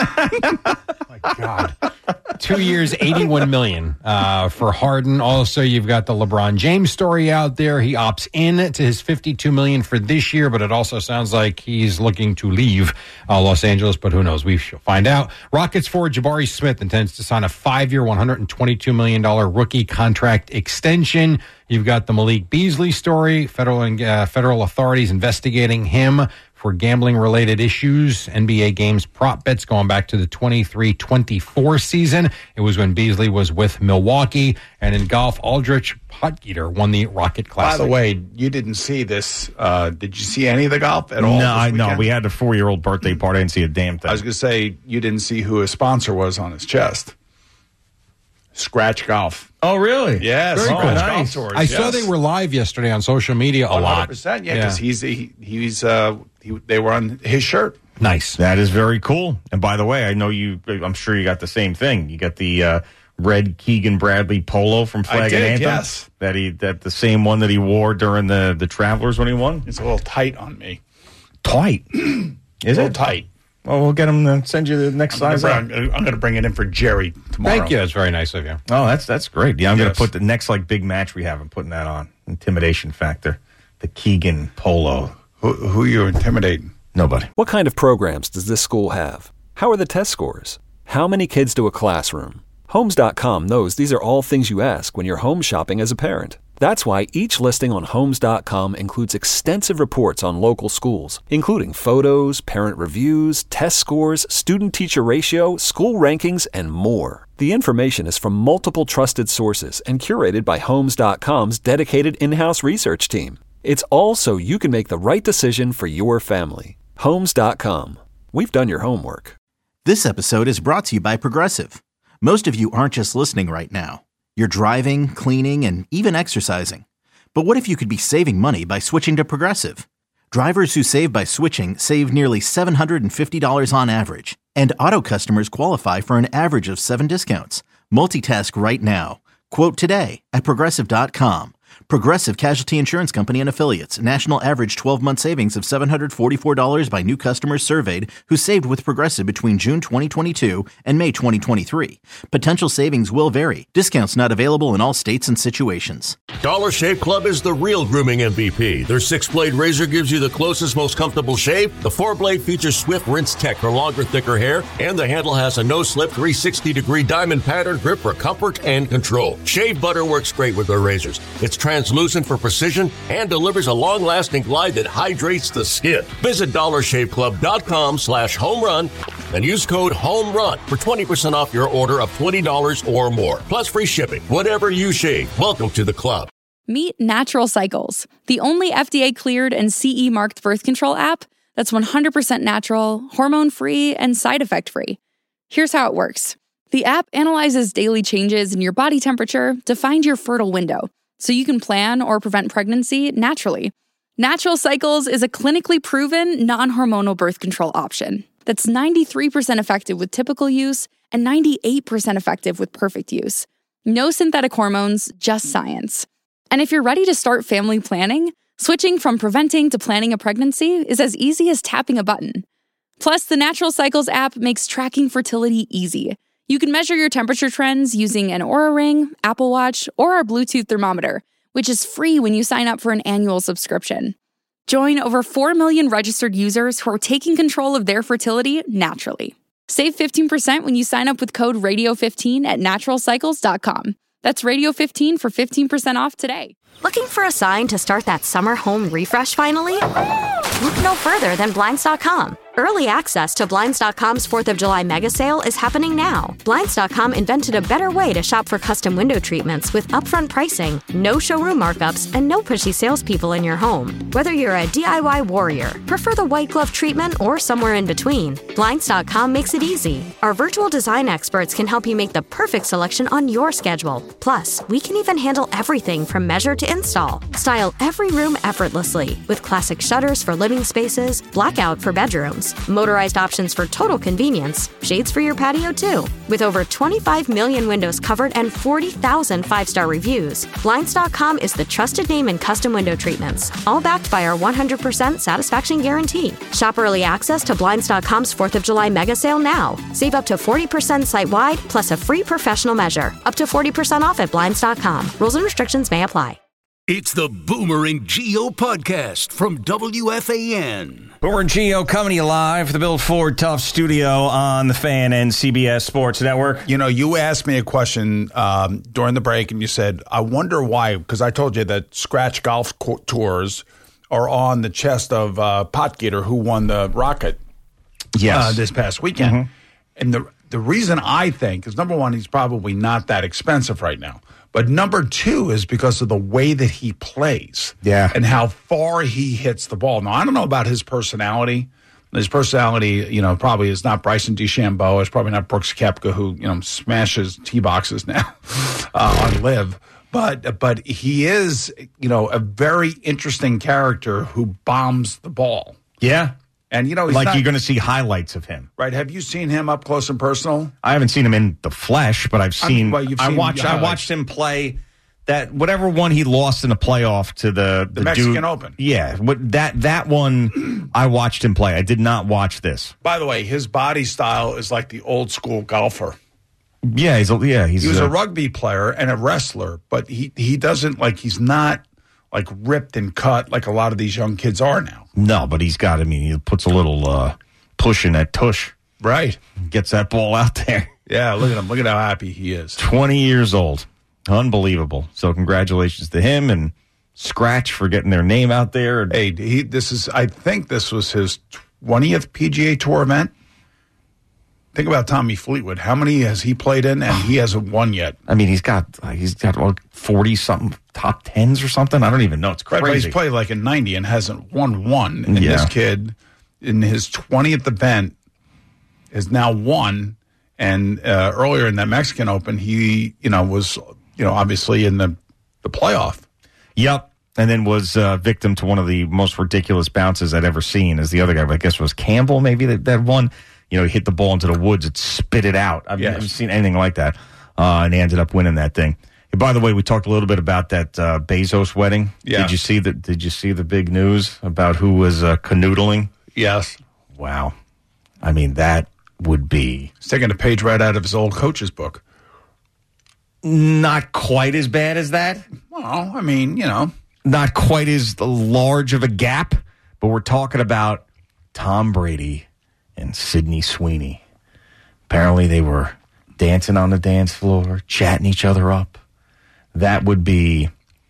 My God. Two years, eighty-one million dollars uh, for Harden. Also, you've got the LeBron James story out there. He opts in to his fifty-two million dollars for this year, but it also sounds like he's looking to leave uh, Los Angeles, but who knows? We shall find out. Rockets forward Jabari Smith intends to sign a five-year, one hundred twenty-two million dollars rookie contract extension. You've got the Malik Beasley story. Federal, uh, federal authorities investigating him for gambling-related issues. N B A games prop bets going back to the twenty-three twenty-four season. It was when Beasley was with Milwaukee. And in golf, Aldrich Potgieter won the Rocket Classic. By the way, you didn't see this. Uh, did you see any of the golf at all? No, I no. We had the four-year-old birthday party. I didn't see a damn thing. I was going to say, you didn't see who his sponsor was on his chest. Scratch Golf. Oh, really? Yes. Very oh, cool. Nice. Golf tours, I yes. saw they were live yesterday on social media a one hundred lot. percent, yeah, because yeah. he's he, he's uh he, they were on his shirt. Nice. That is very cool. And by the way, I know you. I'm sure you got the same thing. You got the uh, red Keegan Bradley polo from Flag I did, and Anthem. Yes. That he that the same one that he wore during the the Travelers when he won. It's a little tight on me. Tight. Is a it tight? Well, we'll get him to send you the next I'm size gonna, up. I'm going to bring it in for Jerry tomorrow. Thank you. That's very nice of you. Oh, that's that's great. Yeah, I'm Yes. going to put the next like big match we have. I'm putting that on. Intimidation factor. The Keegan polo. Who, who are you intimidating? Nobody. What kind of programs does this school have? How are the test scores? How many kids do a classroom? Homes dot com knows these are all things you ask when you're home shopping as a parent. That's why each listing on Homes dot com includes extensive reports on local schools, including photos, parent reviews, test scores, student-teacher ratio, school rankings, and more. The information is from multiple trusted sources and curated by Homes dot com's dedicated in-house research team. It's all so you can make the right decision for your family. Homes dot com. We've done your homework. This episode is brought to you by Progressive. Most of you aren't just listening right now. You're driving, cleaning, and even exercising. But what if you could be saving money by switching to Progressive? Drivers who save by switching save nearly seven hundred fifty dollars on average. And auto customers qualify for an average of seven discounts. Multitask right now. Quote today at Progressive dot com. Progressive Casualty Insurance Company and Affiliates. National average twelve-month savings of seven hundred forty-four dollars by new customers surveyed who saved with Progressive between June twenty twenty-two and May twenty twenty-three. Potential savings will vary. Discounts not available in all states and situations. Dollar Shave Club is the real grooming M V P. Their six-blade razor gives you the closest, most comfortable shave. The four-blade features swift rinse tech for longer, thicker hair. And the handle has a no-slip three hundred sixty degree diamond pattern grip for comfort and control. Shave butter works great with their razors. It's translucent for precision and delivers a long-lasting glide that hydrates the skin. Visit dollar shave club dot com slash home run and use code HOMERUN for twenty percent off your order of twenty dollars or more. Plus free shipping. Whatever you shave, welcome to the club. Meet Natural Cycles, the only F D A-cleared and C E-marked birth control app that's one hundred percent natural, hormone-free, and side effect-free. Here's how it works. The app analyzes daily changes in your body temperature to find your fertile window, so you can plan or prevent pregnancy naturally. Natural Cycles is a clinically proven, non-hormonal birth control option that's ninety-three percent effective with typical use and ninety-eight percent effective with perfect use. No synthetic hormones, just science. And if you're ready to start family planning, switching from preventing to planning a pregnancy is as easy as tapping a button. Plus, the Natural Cycles app makes tracking fertility easy. You can measure your temperature trends using an Oura Ring, Apple Watch, or our Bluetooth thermometer, which is free when you sign up for an annual subscription. Join over four million registered users who are taking control of their fertility naturally. Save fifteen percent when you sign up with code radio fifteen at natural cycles dot com. That's radio fifteen for fifteen percent off today. Looking for a sign to start that summer home refresh finally? Look no further than Blinds dot com. Early access to Blinds dot com's fourth of July mega sale is happening now. Blinds dot com invented a better way to shop for custom window treatments with upfront pricing, no showroom markups, and no pushy salespeople in your home. Whether you're a D I Y warrior, prefer the white glove treatment, or somewhere in between, Blinds dot com makes it easy. Our virtual design experts can help you make the perfect selection on your schedule. Plus, we can even handle everything from measure to install. Style every room effortlessly with classic shutters for living living spaces, blackout for bedrooms, motorized options for total convenience, shades for your patio too. With over twenty-five million windows covered and forty thousand five-star reviews, Blinds dot com is the trusted name in custom window treatments, all backed by our one hundred percent satisfaction guarantee. Shop early access to Blinds dot com's fourth of July mega sale now. Save up to forty percent site-wide, plus a free professional measure. Up to forty percent off at Blinds dot com. Rules and restrictions may apply. It's the Boomer and Geo podcast from W F A N. Boomer and Geo coming to you live from the Bill Ford Tough Studio on the Fan and C B S Sports Network. You know, you asked me a question um, during the break, and you said, I wonder why, because I told you that scratch golf co- tours are on the chest of uh, Potgieter, who won the Rocket yes. uh, this past weekend. Mm-hmm. And the the reason I think is, number one, he's probably not that expensive right now. But number two is because of the way that he plays. Yeah. And how far he hits the ball. Now, I don't know about his personality. His personality, you know, probably is not Bryson DeChambeau. It's probably not Brooks Koepka, who, you know, smashes tee boxes now uh, on Live. But but he is, you know, a very interesting character who bombs the ball. Yeah. And, you know, he's like not, you're going to see highlights of him. Right. Have you seen him up close and personal? I haven't seen him in the flesh, but I've seen. I, mean, well, you've I seen watched. I watched him play that whatever one he lost in the playoff to the the, the Mexican dude, Open. Yeah, what that that one I watched him play. I did not watch this. By the way, his body style is like the old school golfer. Yeah, he's a, yeah he's he was a, a rugby player and a wrestler, but he he doesn't like he's not like ripped and cut like a lot of these young kids are now. No, but he's got. I mean, he puts a little uh, push in that tush. Right, gets that ball out there. Yeah, look at him. Look at how happy he is. Twenty years old, unbelievable. So congratulations to him and Scratch for getting their name out there. Hey, he, this is. I think this was his twentieth P G A Tour event. Think about Tommy Fleetwood. How many has he played in, and he hasn't won yet? I mean, he's got he's got forty something top tens or something. I don't even know. It's crazy. Right, but he's played like in ninety and hasn't won one. And yeah. this kid, in his twentieth event, has now won. And uh, earlier in that Mexican Open, he you know was you know obviously in the the playoff. Yep. And then was uh, victim to one of the most ridiculous bounces I'd ever seen. As the other guy, I guess was Campbell, maybe that that one. You know, he hit the ball into the woods. It spit it out. I've yes. never seen anything like that. Uh, and he ended up winning that thing. Hey, by the way, we talked a little bit about that uh, Bezos wedding. Yeah. Did you see the Did you see the big news about who was uh, canoodling? Yes. Wow. I mean, that would be... He's taking a page right out of his old coach's book. Not quite as bad as that. Well, I mean, you know. Not quite as large of a gap, but we're talking about Tom Brady and Sydney Sweeney. Apparently they were dancing on the dance floor, chatting each other up. That would be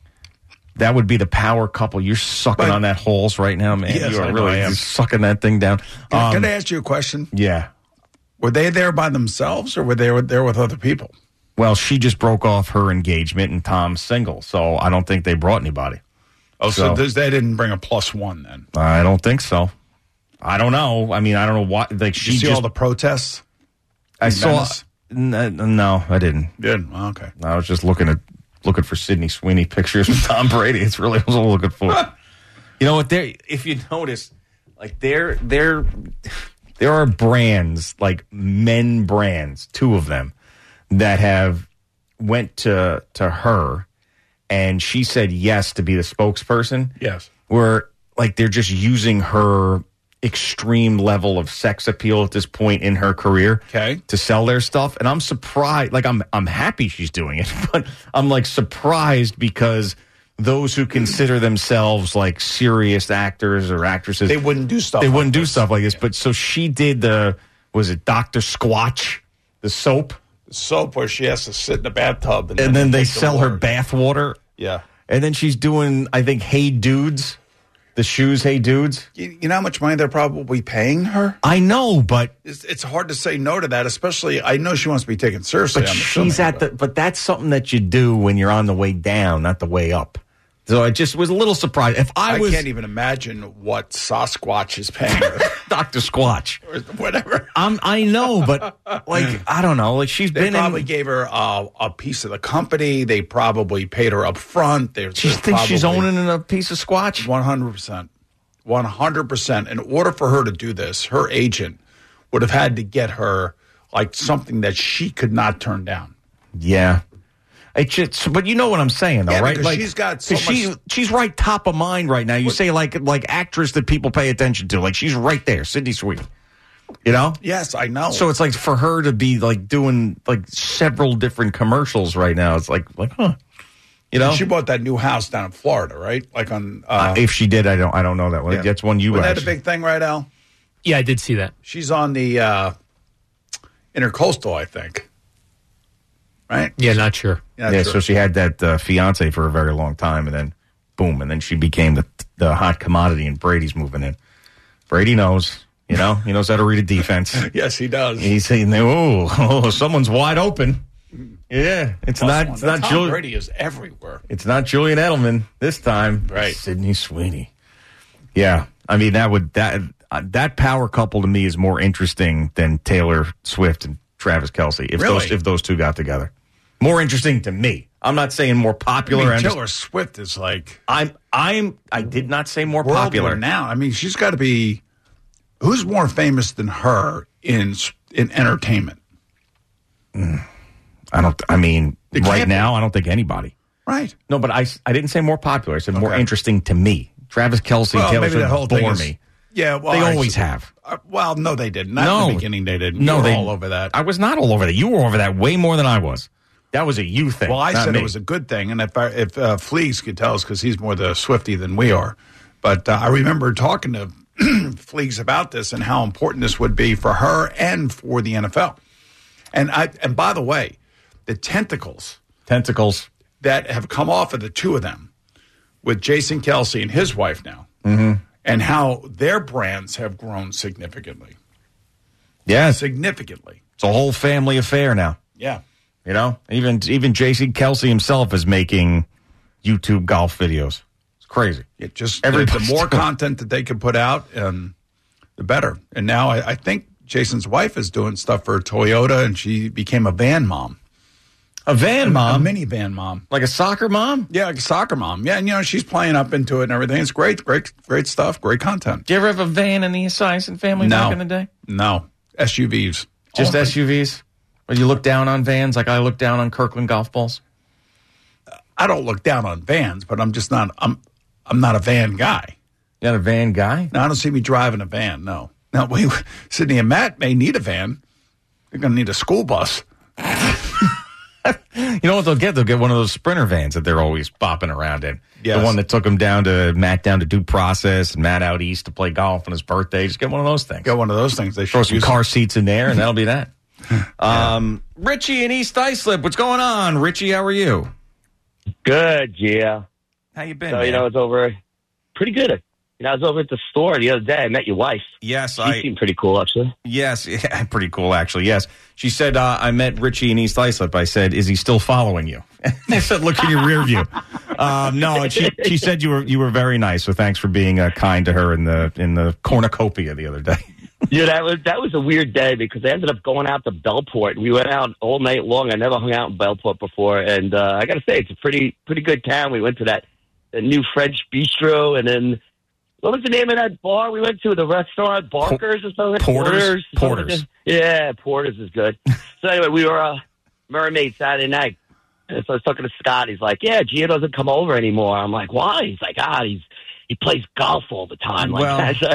that would be the power couple. You're sucking but, on that holes right now, man. Yes, you are I know really I am. sucking that thing down. Can, um, can I ask you a question? Yeah. Were they there by themselves or were they there with other people? Well, she just broke off her engagement and Tom's single, so I don't think they brought anybody. Oh, so, so this, they didn't bring a plus one then? I don't think so. I don't know. I mean, I don't know what. Like, Did she you see just, all the protests? I saw. N- no, I didn't. Did oh, okay. I was just looking at looking for Sydney Sweeney pictures with Tom Brady. It's really what I was looking for. You know what? There, if you notice, like there, there, there are brands like men brands, two of them that have went to to her, and she said yes to be the spokesperson. Yes, where like they're just using her extreme level of sex appeal at this point in her career okay. to sell their stuff. And I'm surprised, like I'm I'm happy she's doing it, but I'm like surprised because those who consider themselves like serious actors or actresses, they wouldn't do stuff They like wouldn't this. do stuff like this. But so she did the, was it Doctor Squatch, the soap? The soap where she has to sit in the bathtub. And, and then, then they sell the her bath water. Yeah. And then she's doing, I think, Hey Dudes. The shoes, Hey Dudes. You, you know how much money they're probably paying her? I know, but it's, it's hard to say no to that. Especially, I know she wants to be taken seriously. But I'm she's assuming, at the. But that's something that you do when you're on the way down, not the way up. So I just was a little surprised. If I, I was, can't even imagine what Sasquatch is paying her, Doctor Squatch, or whatever. I'm, I know, but like I don't know. Like she's they been. probably in, gave her uh, a piece of the company. They probably paid her up front. They she thinks she's owning a piece of Squatch. One hundred percent. one hundred percent. In order for her to do this, her agent would have had to get her like something that she could not turn down. Yeah. It just, but you know what I'm saying, though, yeah, right? Because like, she's got so much. She, she's right top of mind right now. You what? say like like actress that people pay attention to. Like she's right there, Sydney Sweeney. You know? Yes, I know. So it's like for her to be like doing like several different commercials right now. It's like like huh. You know? And she bought that new house down in Florida, right? Like on. Uh, uh, if she did, I don't I don't know that one. Yeah. That's one you. Was that a big thing, right, Al? Yeah, I did see that. She's on the uh, Intercoastal, I think. Right? Yeah, not sure. Yeah, yeah sure. So she had that uh, fiance for a very long time, and then boom, and then she became the the hot commodity, and Brady's moving in. Brady knows, you know, he knows how to read a defense. Yes, he does. He's saying, "Oh, oh, someone's wide open." Yeah, it's Plus not. One. It's That's not Tom Julian. Brady is everywhere. It's not Julian Edelman this time. Right, Sydney Sweeney. Yeah, I mean that would that uh, that power couple to me is more interesting than Taylor Swift and Travis Kelce. If really? those if those two got together. More interesting to me. I'm not saying more popular. I mean, I'm Taylor just, Swift is like I'm. I'm. I did not say more world popular. Now, I mean, she's got to be. Who's more famous than her in in entertainment? Mm, I don't. I mean, It right can't now, be. I don't think anybody. Right. No, but I. I didn't say more popular. I said more Okay. interesting to me. Travis Kelce, Well, Taylor maybe Swift the whole thing bore is- me. Yeah, well, They I- always have. Uh, well, no, they didn't. Not No. in the beginning, they didn't. No, you were they all over that. I was not all over that. You were over that way more than I was. That was a you thing. Well, I not said me. it was a good thing, and if I, if uh, Fleegs could tell us, because he's more the Swiftie than we are, but uh, I remember talking to Fleegs about this and how important this would be for her and for the N F L. And I and by the way, the tentacles tentacles that have come off of the two of them with Jason Kelce and his wife now, Mm-hmm. and how their brands have grown significantly. Yeah, significantly. It's a whole family affair now. Yeah. You know, even even Jason Kelce himself is making YouTube golf videos. It's crazy. It just the, the more content that they can put out, um, the better. And now I, I think Jason's wife is doing stuff for Toyota, and she became a van mom. A van a, mom? A minivan mom. Like a soccer mom? Yeah, like a soccer mom. Yeah, and you know, she's playing up into it and everything. It's great, great, great stuff, great content. Do you ever have a van in the Esiason family no. back in the day? No. S U Vs. Just oh, S U Vs? Or you look down on vans like I look down on Kirkland golf balls? I don't look down on vans, but I'm just not I'm I'm not a van guy. You're not a van guy? No, I don't see me driving a van, no. Now, we, Sydney and Matt may need a van. They're going to need a school bus. You know what they'll get? They'll get one of those Sprinter vans that they're always bopping around in. Yes. The one that took him down to Matt down to Due Process and Matt out east to play golf on his birthday. Just get one of those things. Get one of those things. They Throw should some use car them. seats in there, and that'll be that. um, Richie in East Islip, what's going on? Richie, how are you? Good, yeah. How you been, So, man? you know, I was over pretty good. You know, I was over at the store the other day. I met your wife. Yes, she I- seemed pretty cool, actually. Yes, yeah, pretty cool, actually. Yes. She said, uh, I met Richie in East Islip. I said, is he still following you? I said, look in your rear view. Um, no, and she, she said you were you were very nice. So thanks for being uh, kind to her in the in the cornucopia the other day. Yeah, that was that was a weird day because I ended up going out to Bellport. We went out all night long. I never hung out in Bellport before, and uh, I got to say, it's a pretty pretty good town. We went to that the new French bistro, and then what was the name of that bar we went to? The restaurant, Barker's or something. Porter's? something like Porter's. that. Yeah, Porter's is good. So anyway, we were uh, Mermaid Saturday night. And so I was talking to Scott. He's like, "Yeah, Gio doesn't come over anymore." I'm like, "Why?" He's like, "Ah, he's he plays golf all the time." Like Well, that.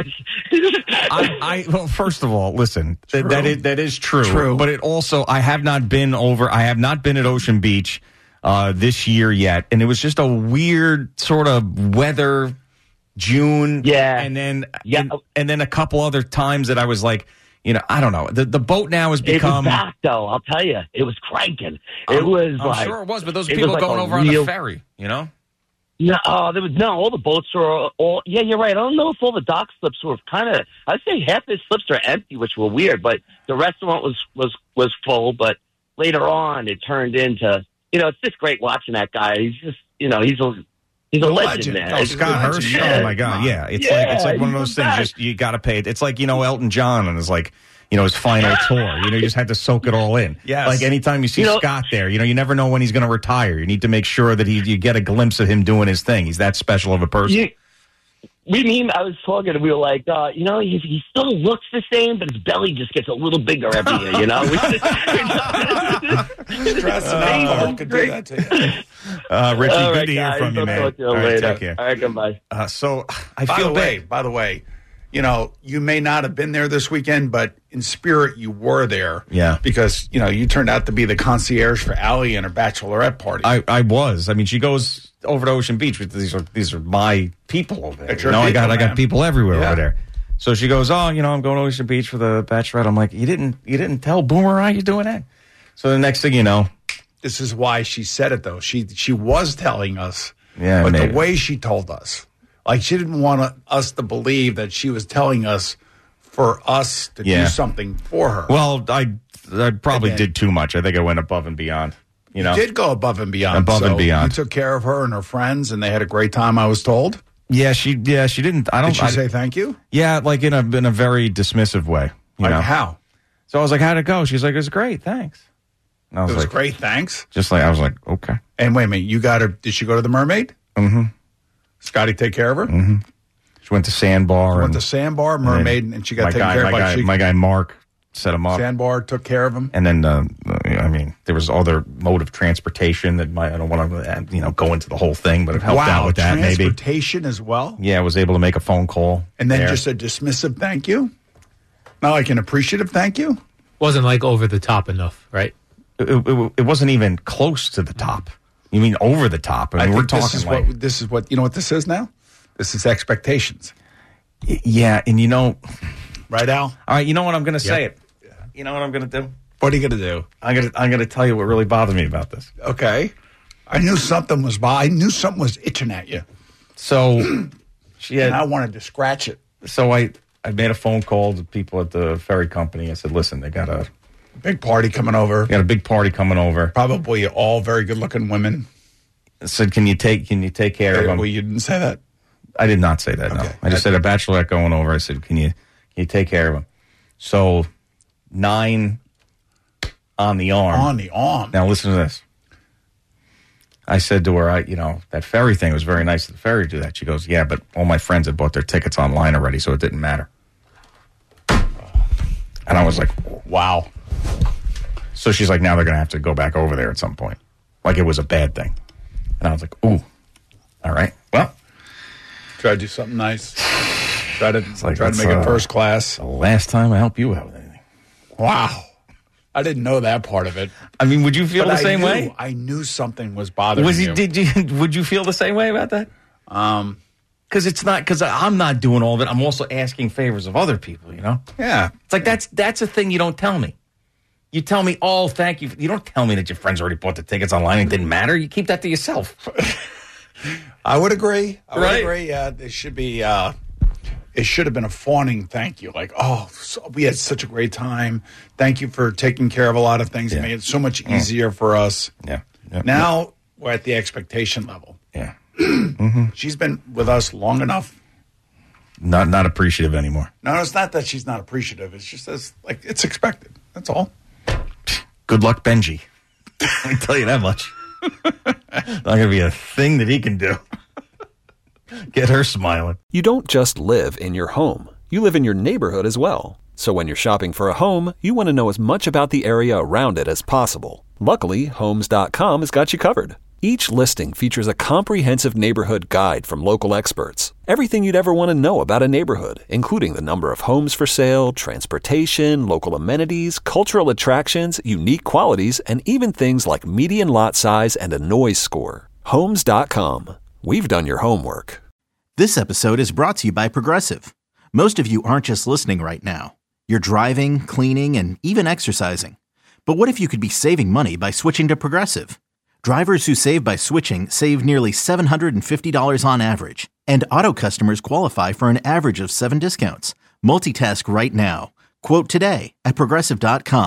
I, I well, first of all, listen, that, that is that is true. True. But it also, I have not been over. I have not been at Ocean Beach uh, this year yet, and it was just a weird sort of weather. June, yeah, and then yeah. And, and then a couple other times that I was like, you know, I don't know. The the boat now has become. It was back though. I'll tell you, it was cranking. It I'm, was. I'm like, sure it was, but those it people was like going a over real, on the ferry, you know. No, oh, there was no. All the boats were all. Yeah, you're right. I don't know if all the dock slips were kind of. I'd say half the slips are empty, which were weird. But the restaurant was was was full. But later on, it turned into. You know, it's just great watching that guy. He's just. You know, he's a. He's a legend, man. Oh, Scott Hirsch. Yeah. Oh my God, yeah. It's yeah, like it's like one of those he's things. Just you got to pay it. It's like you know Elton John and his like you know his final tour. You know, you just had to soak it all in. Yes. Like anytime you see You know- Scott there, you know, you never know when he's going to retire. You need to make sure that he you get a glimpse of him doing his thing. He's that special of a person. You, we mean, I was talking and we were like, uh, you know, he, he still looks the same, but his belly just gets a little bigger every year, you know? Stress and alcohol could do that to you. Uh, Richie, All good right, to hear guys. from you, I'll man. talk to you All right, later. take care. All right, goodbye. Uh, so I by feel the bad. way, by the way, you know, you may not have been there this weekend, but in spirit, you were there. Yeah. Because, you know, you turned out to be the concierge for Allie and her bachelorette party. I, I was. I mean, she goes over to Ocean Beach. With these are these are my people over there. That's You your know, I got people, I got man. people everywhere Yeah. over there. So she goes, oh, you know, I'm going to Ocean Beach for the bachelorette. I'm like, you didn't you didn't tell Boomerang you're doing that. So the next thing you know, This is why she said it, though. She she was telling us, Yeah, but maybe. the way she told us, like she didn't want to, us to believe that she was telling us for us to Yeah. do something for her. well, I I probably And then- did too much. I think I went above and beyond. You know, You did go above and beyond. Above and So beyond. You took care of her and her friends, and they had a great time, I was told. yeah, she yeah she didn't. I don't. Did she I, say thank you? Yeah, like in a in a very dismissive way. You Like know how? So I was like, how'd it go? She's like, it was great, thanks. And I It was was like, great, thanks. just like I was like, okay. And wait a minute, you got her. Did she go to the Mermaid? Mm-hmm. Scotty take care of her? Mm-hmm. She went to Sandbar. Went and, to Sandbar, Mermaid, and, and she got my taken guy, care of. my Like guy, she, my guy Mark set him up. Sandbar took care of him. And then, uh, I mean, there was other mode of transportation that might, I don't want to, you know, go into the whole thing, but it helped wow, out with that maybe. transportation as well? Yeah, I was able to make a phone call. And then there. just a dismissive thank you? Not like an appreciative thank you? Wasn't like over the top enough, right? It, it, it wasn't even close to the top. You mean over the top? I mean, I we're think talking this is like, what this is what you know what this is now? This is expectations. yeah, and you know, right, Al? All right, you know what I'm going to say Yep. it. You know what I'm going to do? What are you going to do? I'm going to I'm going to tell you what really bothered me about this. Okay. I knew something was by. I knew something was itching at you. So she had, and I wanted to scratch it. So I I made a phone call to people at the ferry company. I said, listen, they got a big party coming over. Got a big party coming over. Probably all very good looking women. I said, can you take can you take care Hey, of them? well, you didn't say that. I did not say that. No, I just said a bachelorette going over. I said, can you can you take care of them? So nine on the arm. On the arm. Now listen to this. I said to her, I, you know, that ferry thing was very nice of the ferry to do that. She goes, yeah, but all my friends had bought their tickets online already, so it didn't matter. And I was like, wow. So she's like, now they're going to have to go back over there at some point. Like it was a bad thing. And I was like, ooh, all right. Well. Try to do something nice. Try to, like, try to that's, make it uh, first class. The last time I help you out with anything. Wow. I didn't know that part of it. I mean, would you feel But the I same knew- way? I knew something was bothering Was you. you? Did you? Would you feel the same way about that? Um, because it's not because I'm not doing all of it. I'm also asking favors of other people. You know? Yeah. It's like that's that's a thing you don't tell me. You tell me, oh, thank you. You don't tell me that your friends already bought the tickets online and it didn't matter. You keep that to yourself. I would agree. I would Right? agree. Yeah, it should be. Uh, it should have been a fawning thank you. Like, oh, so, we had such a great time. Thank you for taking care of a lot of things. It made it so much easier for us. Yeah. yeah. Now we're at the expectation level. Yeah. She's been with us long enough. Not not appreciative anymore. No, it's not that she's not appreciative. It's just as like it's expected. That's all. Good luck, Benji. Let me tell you that much. Not going to be a thing that he can do. Get her smiling. You don't just live in your home. You live in your neighborhood as well. So when you're shopping for a home, you want to know as much about the area around it as possible. Luckily, Homes dot com has got you covered. Each listing features a comprehensive neighborhood guide from local experts. Everything you'd ever want to know about a neighborhood, including the number of homes for sale, transportation, local amenities, cultural attractions, unique qualities, and even things like median lot size and a noise score. Homes dot com. We've done your homework. This episode is brought to you by Progressive. Most of you aren't just listening right now. You're driving, cleaning, and even exercising. But what if you could be saving money by switching to Progressive? Drivers who save by switching save nearly seven hundred fifty dollars on average. And auto customers qualify for an average of seven discounts. Multitask right now. Quote today at Progressive dot com.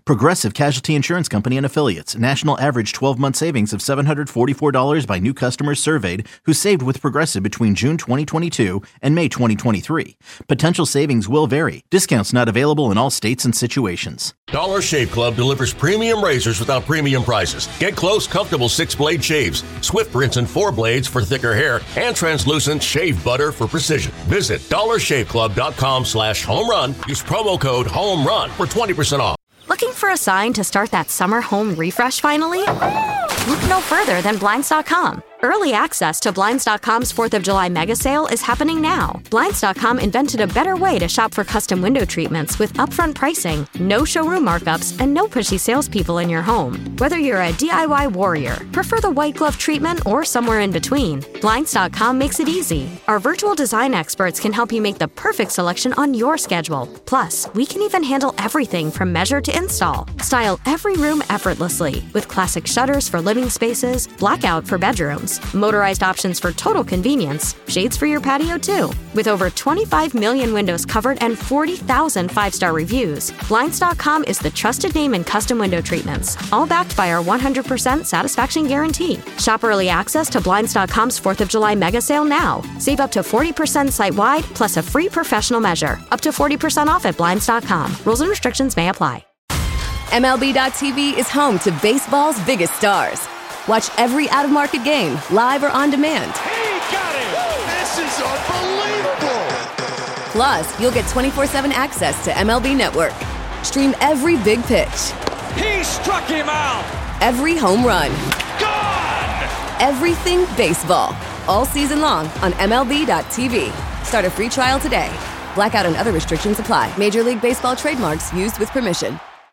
Progressive Casualty Insurance Company and Affiliates. National average twelve-month savings of seven hundred forty-four dollars by new customers surveyed who saved with Progressive between June twenty twenty-two and May twenty twenty-three. Potential savings will vary. Discounts not available in all states and situations. Dollar Shave Club delivers premium razors without premium prices. Get close, comfortable six-blade shaves, Swift rinse and four blades for thicker hair, and translucent shave butter for precision. Visit dollar shave club dot com slash home run. Use promo code HOMERUN for twenty percent off. Looking for a sign to start that summer home refresh finally? Look no further than Blinds dot com. Early access to Blinds dot com's fourth of July mega sale is happening now. Blinds dot com invented a better way to shop for custom window treatments with upfront pricing, no showroom markups, and no pushy salespeople in your home. Whether you're a D I Y warrior, prefer the white glove treatment, or somewhere in between, Blinds dot com makes it easy. Our virtual design experts can help you make the perfect selection on your schedule. Plus, we can even handle everything from measure to install. Style every room effortlessly with classic shutters for living spaces, blackout for bedrooms, motorized options for total convenience, shades for your patio too. With over twenty-five million windows covered and forty thousand five-star reviews, Blinds dot com is the trusted name in custom window treatments, all backed by our one hundred percent satisfaction guarantee. Shop early access to Blinds dot com's fourth of July mega sale now. Save up to forty percent site-wide, plus a free professional measure. Up to forty percent off at Blinds dot com. Rules and restrictions may apply. M L B dot T V is home to baseball's biggest stars. Watch every out-of-market game, live or on demand. He got it! This is unbelievable! Plus, you'll get twenty-four seven access to M L B Network. Stream every big pitch. He struck him out! Every home run. Gone! Everything baseball. All season long on M L B dot T V. Start a free trial today. Blackout and other restrictions apply. Major League Baseball trademarks used with permission.